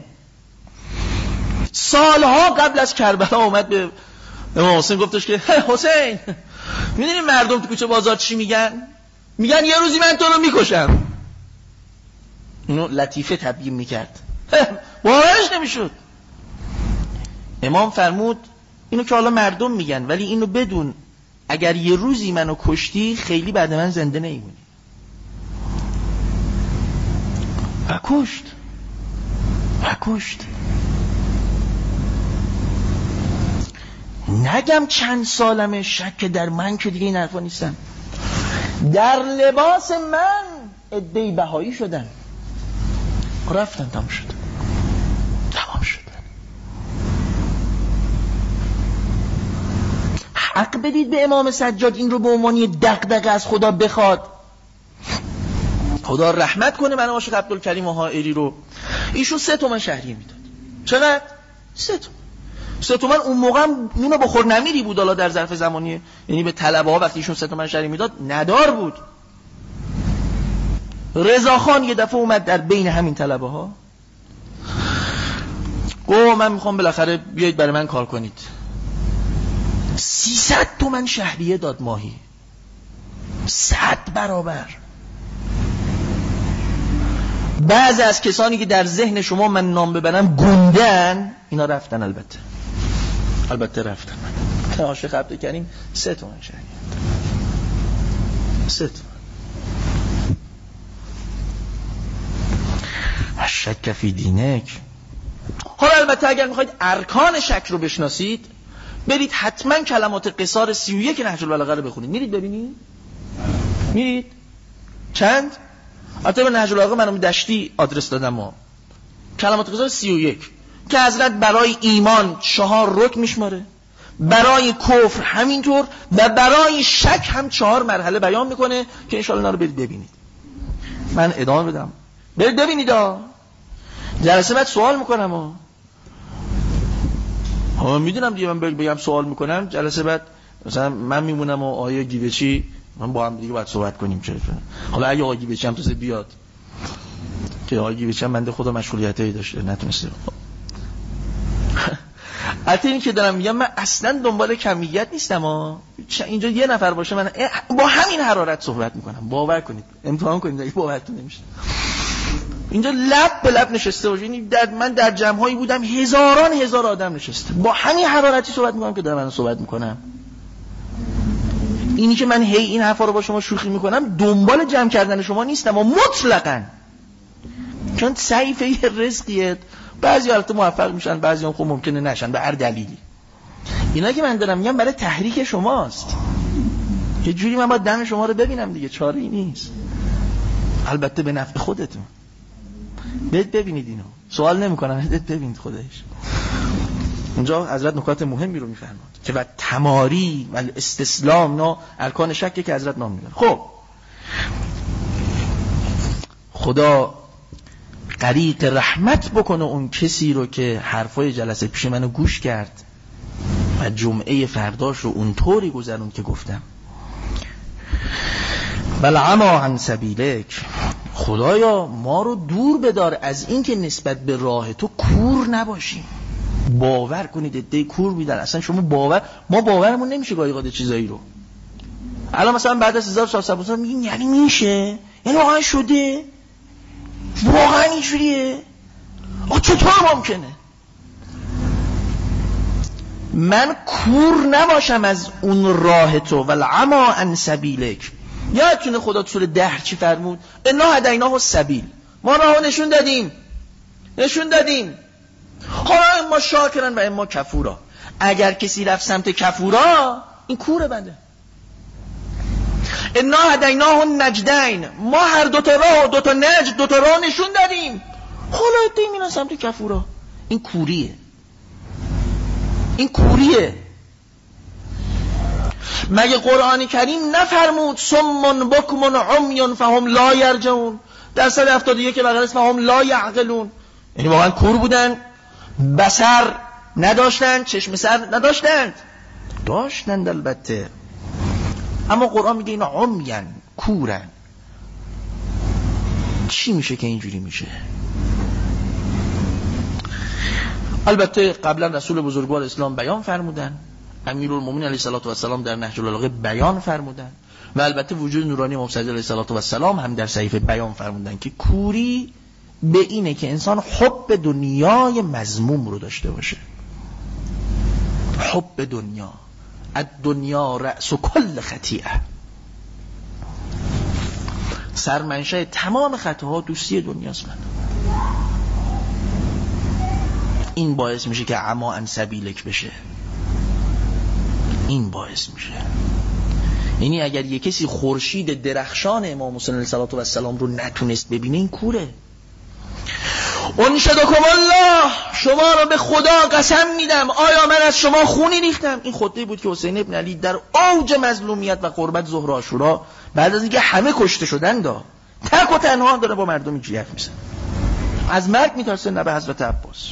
سالها قبل از کربلا اومد به امام حسین گفتش که حسین میدونی مردم تو کوچه بازار چی میگن یه روزی من تو رو میکشم. اینو لطیفه تبیین میکرد، باورش نمیشد. امام فرمود اینو که حالا مردم میگن، ولی اینو بدون اگر یه روزی منو کشتی خیلی بعد من زنده نمیمونی. و کشت. نگم چند سالمه، شک در من که دیگه این حرفا نیستم. در لباس من عده‌ای بهایی شدن، رفتن، تمام شد. حق بدید به امام سجاد این رو به عنوان دغدغه از خدا بخواد. خدا رحمت کنه من عاشق عبدالکریم حائری رو. ایشون 3 تومن شهریه میداد. چقدر؟ 3 تومن. 3 تومن اون موقع نون بخور نمیری بود، حالا در ظرف زمانی، یعنی به طلبه ها وقتی ایشون 3 تومن شهریه میداد ندار بود. رضاخان یه دفعه اومد در بین همین طلبه ها گفت من میخوام بالاخره بیایید برای من کار کنید. 300 تومن شهریه داد ماهی، 100 برابر. بعضی از کسانی که در ذهن شما من نام ببرم گندن، اینا رفتن. البته رفتن. من عاشق عبدالکریم 3 تومن شهریه، 3 تومن. شک فی دینک. حالا البته اگر میخواید ارکان شک رو بشناسید، برید حتما کلمات قصار 31 نهج البلاغه رو بخونید. میرید ببینید؟ میرید؟ چند؟ البته به نهج البلاغه منم دشتی آدرس دادم ها. کلمات قصار 31 که حضرت برای ایمان 4 رکن میشماره، برای کفر همینطور، و برای شک هم 4 مرحله بیان میکنه که انشاءالله اینا رو برید ببینید. من ادامه بدم، برید ببینید ها. جلسه بعد سوال میکنم ها. میدونم دیگه، من بگم سوال میکنم، جلسه بعد مثلا من میمونم و آقای گیوچی من با هم دیگه باید صحبت کنیم. چه حالا اگه آقای گیوچی هم تازه بیاد، که آقای گیوچی هم بنده خدا مشغولیتایی داشته نتونسته. البته این که دارم میگم من اصلا دنبال کمیت نیستم ها. اینجا یه نفر باشه من با همین حرارت صحبت میکنم، باور کنید. امتحان کنید اگه باورتون نمیشه. اینجا لب به لب نشسته باشه. یعنی من در جمع‌هایی بودم هزار آدم نشسته، با همین حرارتی صحبت میکنم که دارم من صحبت میکنم. اینی که من هی این حرفا رو با شما شوخی میکنم دنبال جمع کردن شما نیستم و مطلقاً، چون صحیفه رزقیه. بعضی البته موفق میشن، بعضی هم خب ممکنه نشن به هر دلیلی. اینا که من دارم میگم برای تحریک شماست. یه جوری من باید دم شما رو ببینم دیگه، چاره‌ای نیست. البته به نفع خودتون. ببینید اینو. سوال نمی‌کنم، ببینید خودش. اونجا حضرت نکات مهمی رو می‌فرماد که و تماری و استسلام نا ارکان شک که حضرت نام می‌بره. خب خدا غریق رحمت بکنه اون کسی رو که حرفای جلسه پیش منو گوش کرد و جمعه فرداش رو اونطوری گذرون که گفتم. بلعما عن سبیلک. خدایا ما رو دور بدار از این که نسبت به راه تو کور نباشیم. باور کنید عده کور میدن. اصلا شما ما باورمون نمیشه گاهی قاعده چیزایی رو. الان مثلا بعد از 1400 سال میگین یعنی میشه؟ یعنی واقعا شده؟ واقعا اینجوریه؟ چطور ممکنه؟ من کور نباشم از اون راه تو. ولعما عن سبیلک. یادتونه خدا تو سوره 10 چی فرمود؟ انا هدیناه السبیل. ما راه نشون دادیم. حالا اما شاکرن و اما کفورا. اگر کسی رفت سمت کفورا، این کوره بنده. انا هدیناه النجدین. ما هر دوتا راه، دوتا نجد، دوتا راه نشون دادیم. حالا ادهی میرن سمت کفورا. این کوریه. مگه قرآن کریم نفرمود صم بکم عمی فهم لا یرجعون؟ در سال 71 که بغل فهم لا یعقلون. یعنی واقعا کور بودن، بصر نداشتن، چشم سر نداشتند. داشتند البته، اما قرآن میگه اینا عمیان، کورن. چی میشه که اینجوری میشه؟ البته قبلا رسول بزرگوار اسلام بیان فرمودن، امیرالمومنین علیه الصلوة و السلام در نهج البلاغه بیان فرمودن، و البته وجود نورانی امام صادق علیه الصلوة و السلام هم در صحیفه بیان فرمودن که کوری به اینه که انسان حب دنیای مذموم رو داشته باشه. حب دنیا، الدنیا رأس کل خطیئه. سرمنشأ تمام خطاها دوستی دنیاست. این باعث میشه که عما عن سبیلک بشه. این باعث میشه. یعنی اگر یک کسی خورشید درخشان امام حسین علیه السلام رو نتونست ببینه، این کوره. انشدکم الله، شما رو به خدا قسم میدم، آیا من از شما خونی ریختم؟ این خطبه بود که حسین ابن علی در اوج مظلومیت و قربت ظهر و عاشورا، بعد از اینکه همه کشته شدن، تک و تنها داره با مردم اینجوری حرف میزنه، از مرگ میترسه، نه به حضرت عباس.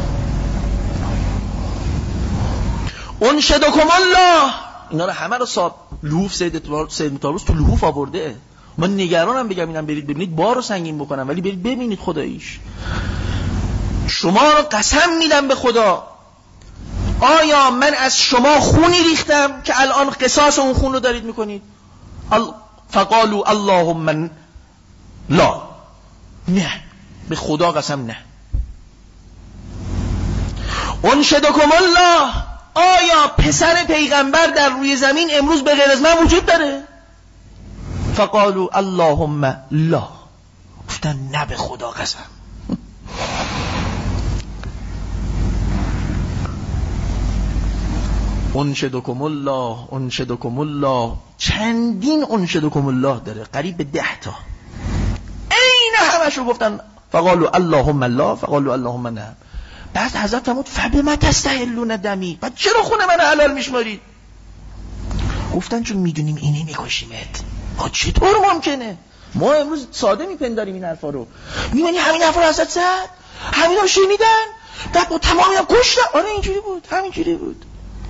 انشدکم الله، اینا رو همه رو لحوف سید طاووس تو لحوف آورده. من نگرانم بگم اینم برید ببینید، بارو سنگین بکنم، ولی برید ببینید خداییش. شما رو قسم میدم به خدا، آیا من از شما خونی ریختم که الان قصاص اون خون رو دارید میکنید؟ فقالوا اللهم لا، نه، به خدا قسم نه. انشدکم الله، آیا پسر پیغمبر در روی زمین امروز به غیر از من وجود داره؟ فقالوا اللهم لا، گفتن نه، به خدا قسم. انشدکم الله، انشدکم الله، چندین انشدکم الله داره، قریب به 10 تا. این همشو گفتن فقالوا اللهم لا، فقالوا اللهم نه. بعد حضرت فرمود فبما تستحلون دمی، بعد چرا خون من حلال میشمارید؟ گفتن چون میدونیم اینی میکشیمت. چطور ممکنه؟ ما امروز ساده میپنداریم این حرفا رو، میبینی همین حرفا رو حضرت زد، همین رو شنیدن، بعد با تمامی هم کشتن. آره اینجوری بود، همینجوری بود.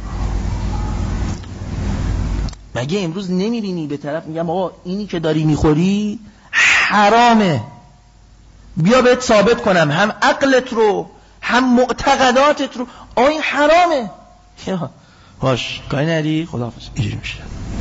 مگه امروز نمیبینی به طرف میگم آقا اینی که داری میخوری حرامه، بیا بهت ثابت کنم، هم عقلت رو هم معتقداتت رو، این حرامه. باش کاری نداری، خداحافظ. اینجوری میشه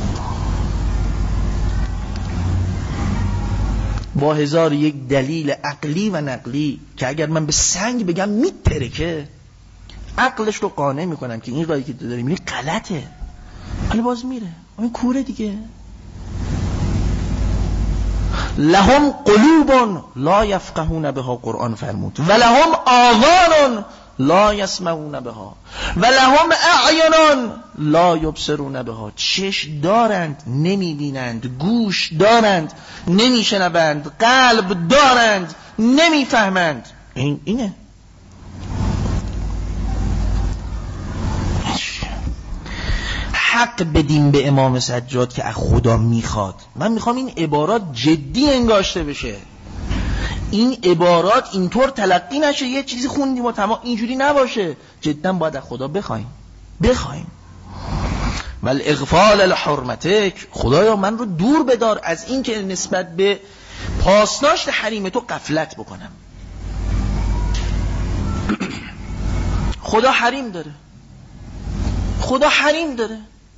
با 1001 دلیل عقلی و نقلی که اگر من به سنگ بگم میترکه، عقلش رو قانع میکنم که این راهی که داری میری غلطه، ولی باز میره. این کوره دیگه. لهم قلوب لا یفقهون بها، قرآن فرمود، و لهم آذان لا یسمعون بها و لهم اعین لا یبصرون بها. چشم دارند نمیبینند، گوش دارند نمیشنوند، قلب دارند نمیفهمند. اینه. حق بدیم به امام سجاد که از خدا میخواد. من میخوام این عبارات جدی انگاشته بشه، این عبارات اینطور تلقی نشه یه چیزی خوندیم و تمام، اینجوری نباشه. جدا باید از خدا بخوایم. ول اغفال لحرمتک، خدایا من رو دور بدار از این که نسبت به پاسداشت حریم تو غفلت بکنم. خدا حریم داره،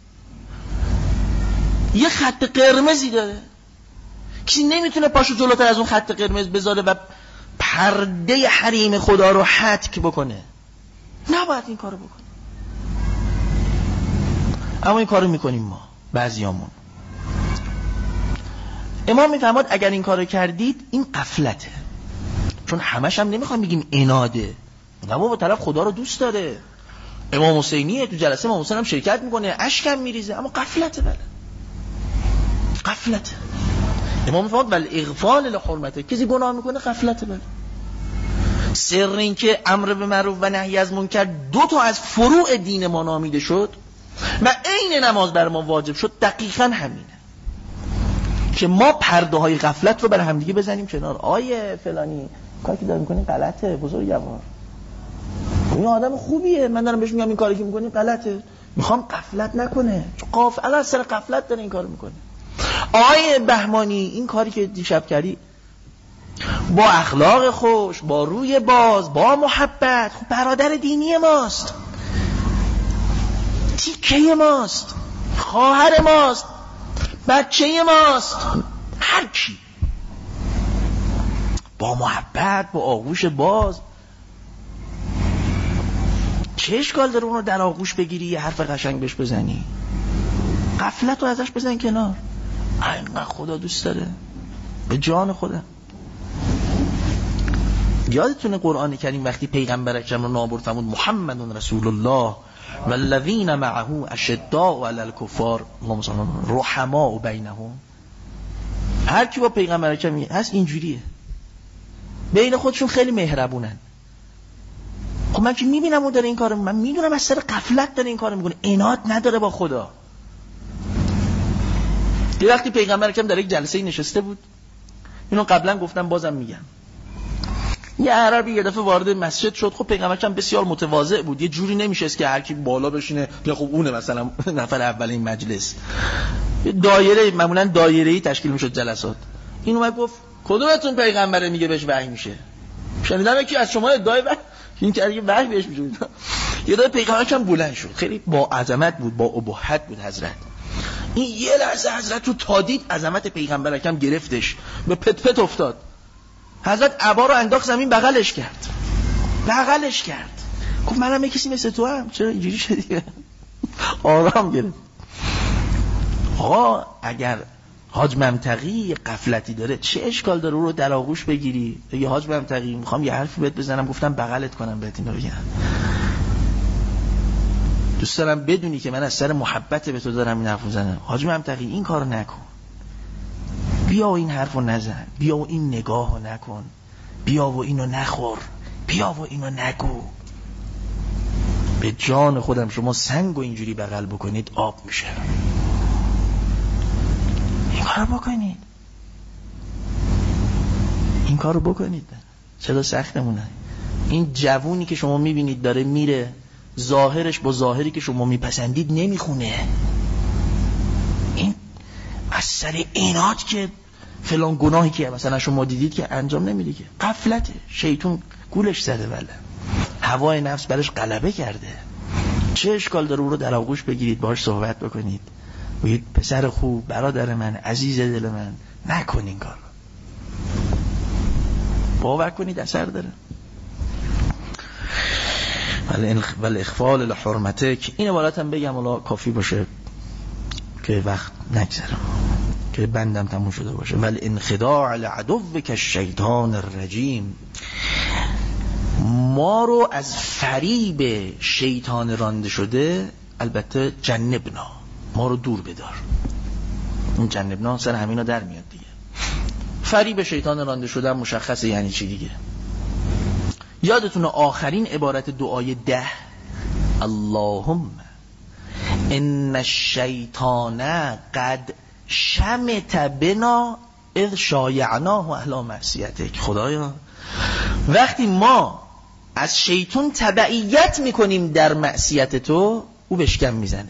یه خط قرمزی داره، کسی نمیتونه پاشو جلوتر از اون خط قرمز بذاره و پرده حریم خدا رو هتک بکنه. نباید این کارو بکنه، اما این کارو میکنیم ما بعضیامون. امام میفرماد اگر این کارو کردید این غفلته، چون همش هم نمیخوام بگیم اناده، اما با طرف خدا رو دوست داره. امام حسینیه، تو جلسه امام حسین هم شرکت میکنه، اشکم میریزه، اما غفلته. بله غفلته. امام فرمود ول اغفال لحرمته، کسی گناه میکنه غفلته. بله سر این که امر به معروف و نهی از منکر 2 تا از فروع دین ما نامیده شد و عین نماز بر ما واجب شد، دقیقاً همینه که ما پرده های غفلت رو بر همدیگه بزنیم کنار. آیه فلانی کاری که داری میکنی غلطه، بزرگوار، این آدم خوبیه، من دارم بهش میگم این کاری که میکنی غلطه، میخوام غفلت نکنه، چون قافله از سر غفلت داره این کارو میکنه. آیه بهمانی این کاری که دیشب کردی با اخلاق خوش، با روی باز، با محبت، خب برادر دینی ماست، تیکه ماست، خواهر ماست، بچه ماست، هر کی با محبت، با آغوش باز. چه اشکال داره اون رو در آغوش بگیری یه حرف قشنگ بهش بزنی؟ غفلت رو ازش بزن کنار. اینقدر خدا دوست داره، به جان خودم. یادتونه قرآن کریم وقتی پیغمبر اکرم رو نابرد فرمود محمد رسول الله والذین معه اشداء علی الکفار اللهم صل رحماء بینهم. هر کی با پیغمبر اکرم هست اینجوریه، بین خودشون خیلی مهربونن. خب من که میبینم اون داره این کارو، من میدونم از سر غفلت داره این کارو میکنه، عنایت نداره با خدا. یه وقتی پیغمبر اکرم در یک جلسه نشسته بود، اینو قبلا گفتم بازم میگم، یه عربی یه دفعه وارد مسجد شد. خب پیغمبر اکرم بسیار متواضع بود، یه جوری نمیشست که هر کی بالا بشینه یا خب اونه مثلا نفر اول این مجلس، دایره معمولا دایره‌ای تشکیل میشد جلسات. این اومد گفت کدومتون پیغمبره میگه بهش وحی میشه؟ شنیدم یکی از شما ادعای وحی این که وحی بهش میشه. یه دفعه پیغمبر اکرم بلند شد، خیلی با عظمت بود، با ابهت بود حضرت. این یه لحظه حضرت رو تا دید عظمت پیغمبر اکرم گرفتش، به پت پت افتاد. حضرت عبا رو انداخت زمین، بغلش کرد. گفت منم یه کسی مثل تو هم، چرا اینجوری شدی؟ آرام گرفت. آقا اگر حاج ممتقی غفلتی داره چه اشکال داره او رو در آغوش بگیری؟ بگی حاج ممتقی میخوام یه حرفی بهت بزنم، گفتم بغلت کنم بهت اینو بگم. دوست دارم بدونی که من از سر محبت به تو دارم این حرف میزنم. حاج ممتقی این کارو نکن، بیا و این حرفو نزن، بیا و این نگاهو نکن، بیا و اینو نخور، بیا و اینو نگو. به جان خودم شما سنگو اینجوری بغل بکنید آب میشه. این کارو بکنید. چرا سختمونه؟ این جوونی که شما میبینید داره میره، ظاهرش با ظاهری که شما میپسندید نمیخونه. این از سر اینات که فلان گناهی که مثلا شما دیدید که انجام نمیده، که غفلته، شیطون گولش زده، بله هوای نفس برش غلبه کرده. چه اشکال داره او رو در آغوش بگیرید، باهاش صحبت بکنید، بگید پسر خوب، برادر من، عزیز دل من، نکن این کار. باور کنید اثر داره. ولی اخفال لحرمتک، این عبارت هم بگم حالا کافی باشه که وقت نگذره، که بندم تموم شده باشه. ولی انخداع لعدوک الشیطان الرجیم، ما رو از فریب شیطان رانده شده البته جنبنا، ما رو دور بدار. اون جنبنا سر همینا در میاد دیگه. فریب شیطان رانده شده مشخصه یعنی چی دیگه. یادتونه آخرین عبارت دعای 10 اللهم ان الشیطان قد شمت بنا اذ شایعناه علی معصیتک. خدایا وقتی ما از شیطان تبعیت میکنیم در معصیت تو، او بشکم میزنه.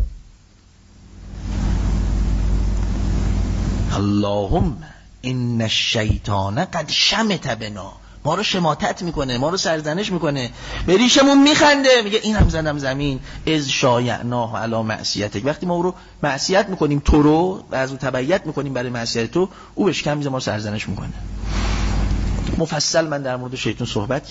اللهم ان الشیطان قد شمت بنا، ما رو شماتت میکنه، ما رو سرزنش میکنه، به ریشمون میخنده، میگه اینم زدم زمین از شایعناه علی معصیتک. وقتی ما او رو معصیت میکنیم تو رو و از او تبعیت میکنیم برای معصیت تو، او بشکم میزنه، ما رو سرزنش میکنه. مفصل من در مورد شیطان صحبت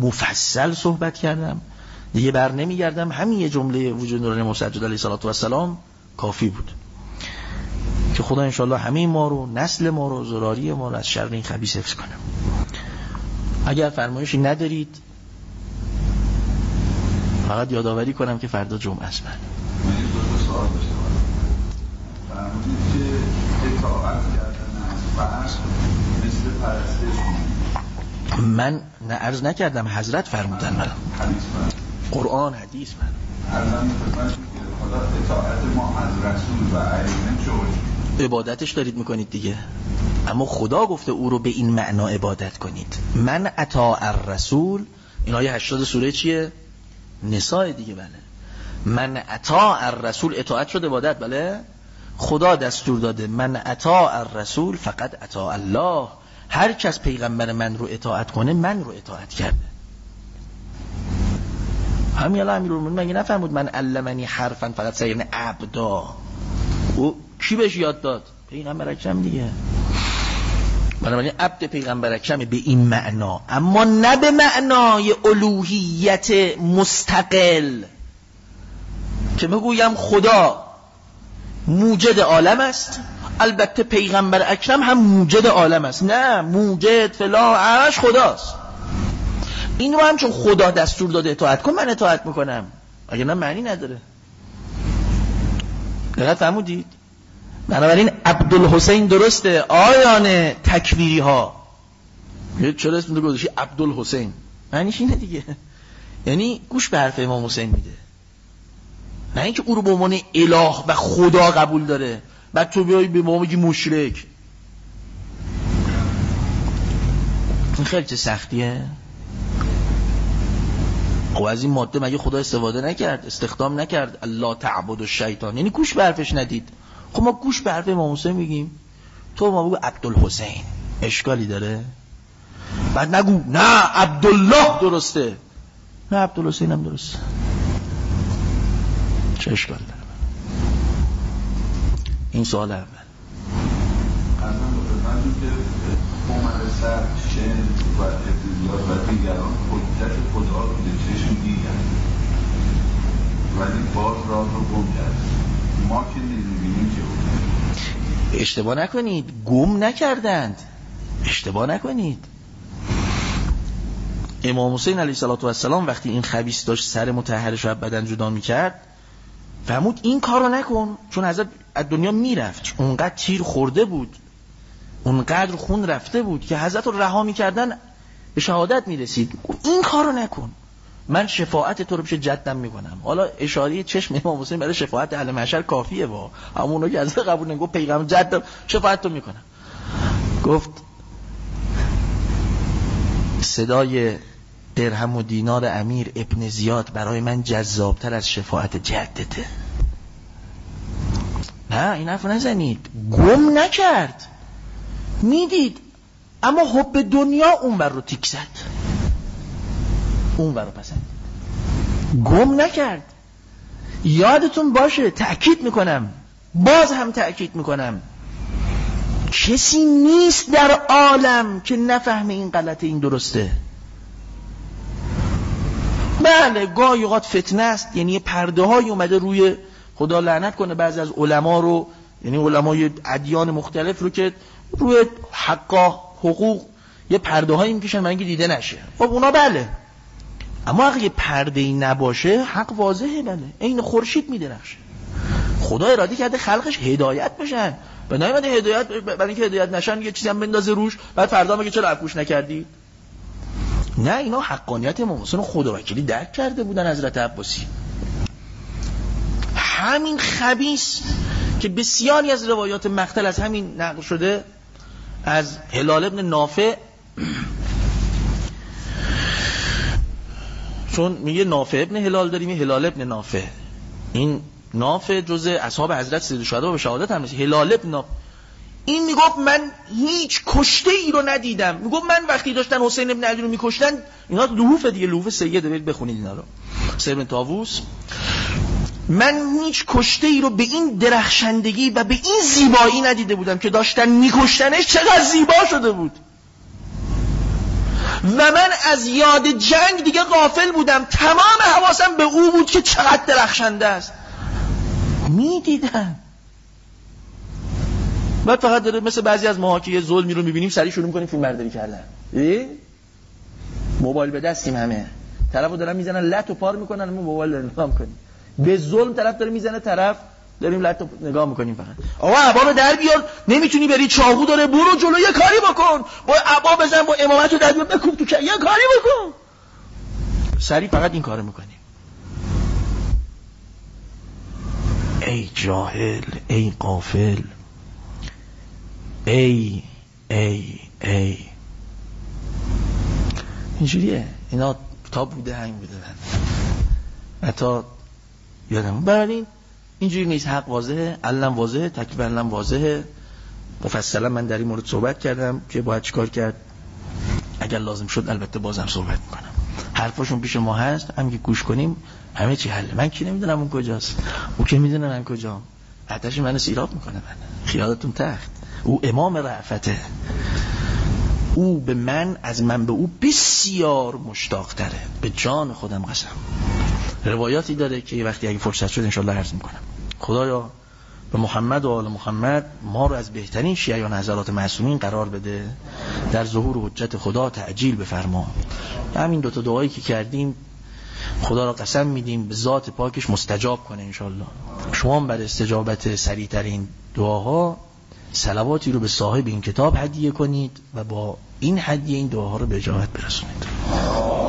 کردم، دیگه بر نمیگردم. همین یه جمله وجود نورانی مسجد علیه السلام کافی بود که خدا انشالله همه ما رو، نسل ما رو، ذراری ما رو از شر این خبیث حفظ کنه. اگر فرمایشی ندارید فقط یادآوری کنم که فردا جمعه است. من دو سوال داشتم. فرمودید که اطاعت کردن از فرض مثل پرستش. من نه عرض نکردم، حضرت فرمودن. من قرآن حدیث من ارزم خدمتتون که خدا اطاعت ما از رسول و ائمه چه عبادتش دارید میکنید دیگه، اما خدا گفته او رو به این معنا عبادت کنید. من اطاع الرسول، این آیه 80 سوره چیه؟ نساء دیگه. بله من اطاع الرسول، اطاعت شد عبادت. بله خدا دستور داده من اطاع الرسول فقط اطاع الله، هر کس پیغمبر من رو اطاعت کنه من رو اطاعت کرده. همین الله امیرالمومنین مگه نفهمود من علمنی حرفا فقط سیرن عبدا؟ او کی بهش یاد داد؟ پیغمبر اکرم دیگه. بنابراین عبد پیغمبر اکرم به این معنا، اما نه به معنای الوهیت مستقل که بگویم خدا موجد عالم است البته پیغمبر اکرم هم موجد عالم است. نه، موجد فلا همش خداست. این رو هم چون خدا دستور داده اطاعت کن من اطاعت میکنم. اگه نه معنی نداره. دقیق فرمودید؟ بنابراین عبدالحسین درسته آیان تکویری ها. چرا اسم تو گذاشتی عبدالحسین؟ معنیش اینه دیگه، یعنی گوش به حرف امام حسین میده، نه اینکه او رو به عنوان اله و خدا قبول داره بعد تو بیایی به ما میگی مشرک. این خیلی چه سختیه. خب از این ماده مگه خدا استفاده نکرد، استخدام نکرد؟ الله تعبد الشیطان، یعنی گوش به حرفش ندید. خب ما گوش به حرف امام حسین میگیم، تو ما بگو عبدالحسین، اشکالی داره؟ بعد نگو نه عبدالله درسته، نه عبدالحسین هم درسته، چه اشکال داره؟ این سوال اول. سر شن و ابتدیات و دیگران حجت خدا رو به چشم دیدن ولی باز راه رو گم کرد. ما که نمی‌بینیم که اشتباه نکنید، گم نکردند، اشتباه نکنید. امام حسین علیه السلام وقتی این خبیث داشت سر مطهرش رو بدن جدا میکرد فرمود این کار رو نکن، چون حضرت از دنیا میرفت، اونقدر تیر خورده بود، اونقدر خون رفته بود که حضرت رو رها میکردن به شهادت میرسید. این کار رو نکن، من شفاعت تو رو پیش جدم میکنم. حالا اشاره چشم امام حسین برای شفاعت اهل محشر کافیه، با همونو که حضرت قبول نگو پیغمبر جدم شفاعت تو میکنم. گفت صدای درهم و دینار امیر ابن زیاد برای من جذابتر از شفاعت جدته. نه این حرف نزنید، گم نکرد، میدید، اما حب دنیا اون بر رو تیک زد، اون بر رو پسند، گم نکرد. یادتون باشه، تأکید میکنم، باز هم تأکید میکنم، کسی نیست در عالم که نفهمه این غلطه این درسته. بله گاهی اوقات فتنه است، یعنی پرده های اومده روی، خدا لعنت کنه بعضی از علما رو، یعنی علمای ادیان مختلف رو که روی حقا حقوق یه پرده هایی میکشن من اینکه دیده نشه. خب اونا بله، اما اگه یه پرده ای نباشه حق واضحه، بله این خورشید میدرخشه. خدا اراده کرده خلقش هدایت بشن، به نایمده هدایت، برای اینکه هدایت نشن یه چیزی هم بندازه روش، بعد فردا میگه چرا عفوش نکردی؟ نه، اینا حقانیت امام حسین خدا وکیلی درک کرده بودن حضرت عباسی. همین خبیث که بسیاری از روایات مقتل از همین نقل شده، از هلال ابن نافع، چون میگه نافع ابن هلال داریم، هلال ابن نافع، این نافع جزء اصحاب حضرت سید الشهدا به شهادت هم رسید. هلال ابن نافع این میگفت من هیچ کشته ای رو ندیدم، میگفت من وقتی داشتن حسین ابن علی رو میکشتن، اینا لحوف دیگه، لحوف سیده، برید بخونید اینا رو، سید بن طاووس، من هیچ کشته ای رو به این درخشندگی و به این زیبایی ندیده بودم که داشتن میکشتنش چقدر زیبا شده بود و من از یاد جنگ دیگه غافل بودم، تمام حواسم به او بود که چقدر درخشنده است، میدیدم. بعد فقط داره مثل بعضی از ماها که یه ظلمی رو میبینیم سریع شروع میکنیم فیلم برداری کردن، موبایل به دستیم، همه طرفو دارن میزنن لط و پار میکنن، ما موبایل داریم نگاه میکنیم، به ظلم طرف داره میزنه، طرف داریم لط نگاه میکنیم. فقط آقا عبا رو در بیار، نمیتونی بری، چاقو داره، برو جلو یه کاری بکن، با عبا بزن، با امامت رو در بیار بکوب تو یه کاری بکن، سریع فقط این کارو میکنیم. ای جاهل، ای غافل، ای اینجوریه. اینا تا بوده همین بوده، من حتی یادم. برای اینجوری نیست، حق واضحه، علم واضحه، تکلیف علم واضحه، مفصلا من در این مورد صحبت کردم که باید چیکار کرد، اگر لازم شد البته بازم صحبت میکنم. حرفاشون پیش ما هست، هم که گوش کنیم همه چی حله. من کی نمیدونم اون کجاست، او که میدونه من کجام، آتش منو سیراب میکنه، من خیالتون تخت، او امام رأفته، او به من از من به او بسیار مشتاق تره، به جان خودم قسم. روایاتی داره که وقتی اگه فرصت شد انشالله عرض میکنم. خدایا به محمد و آل محمد ما رو از بهترین شیعیان حضرات معصومین قرار بده، در ظهور حجت خدا تعجیل بفرما. همین دوتا دعایی که کردیم خدا را قسم میدیم به ذات پاکش مستجاب کنه انشالله. شما هم بر استجابت سریعتر این دعاها صلواتی رو به صاحب این کتاب هدیه کنید و با این هدیه این دعاها رو به اجابت برسونید.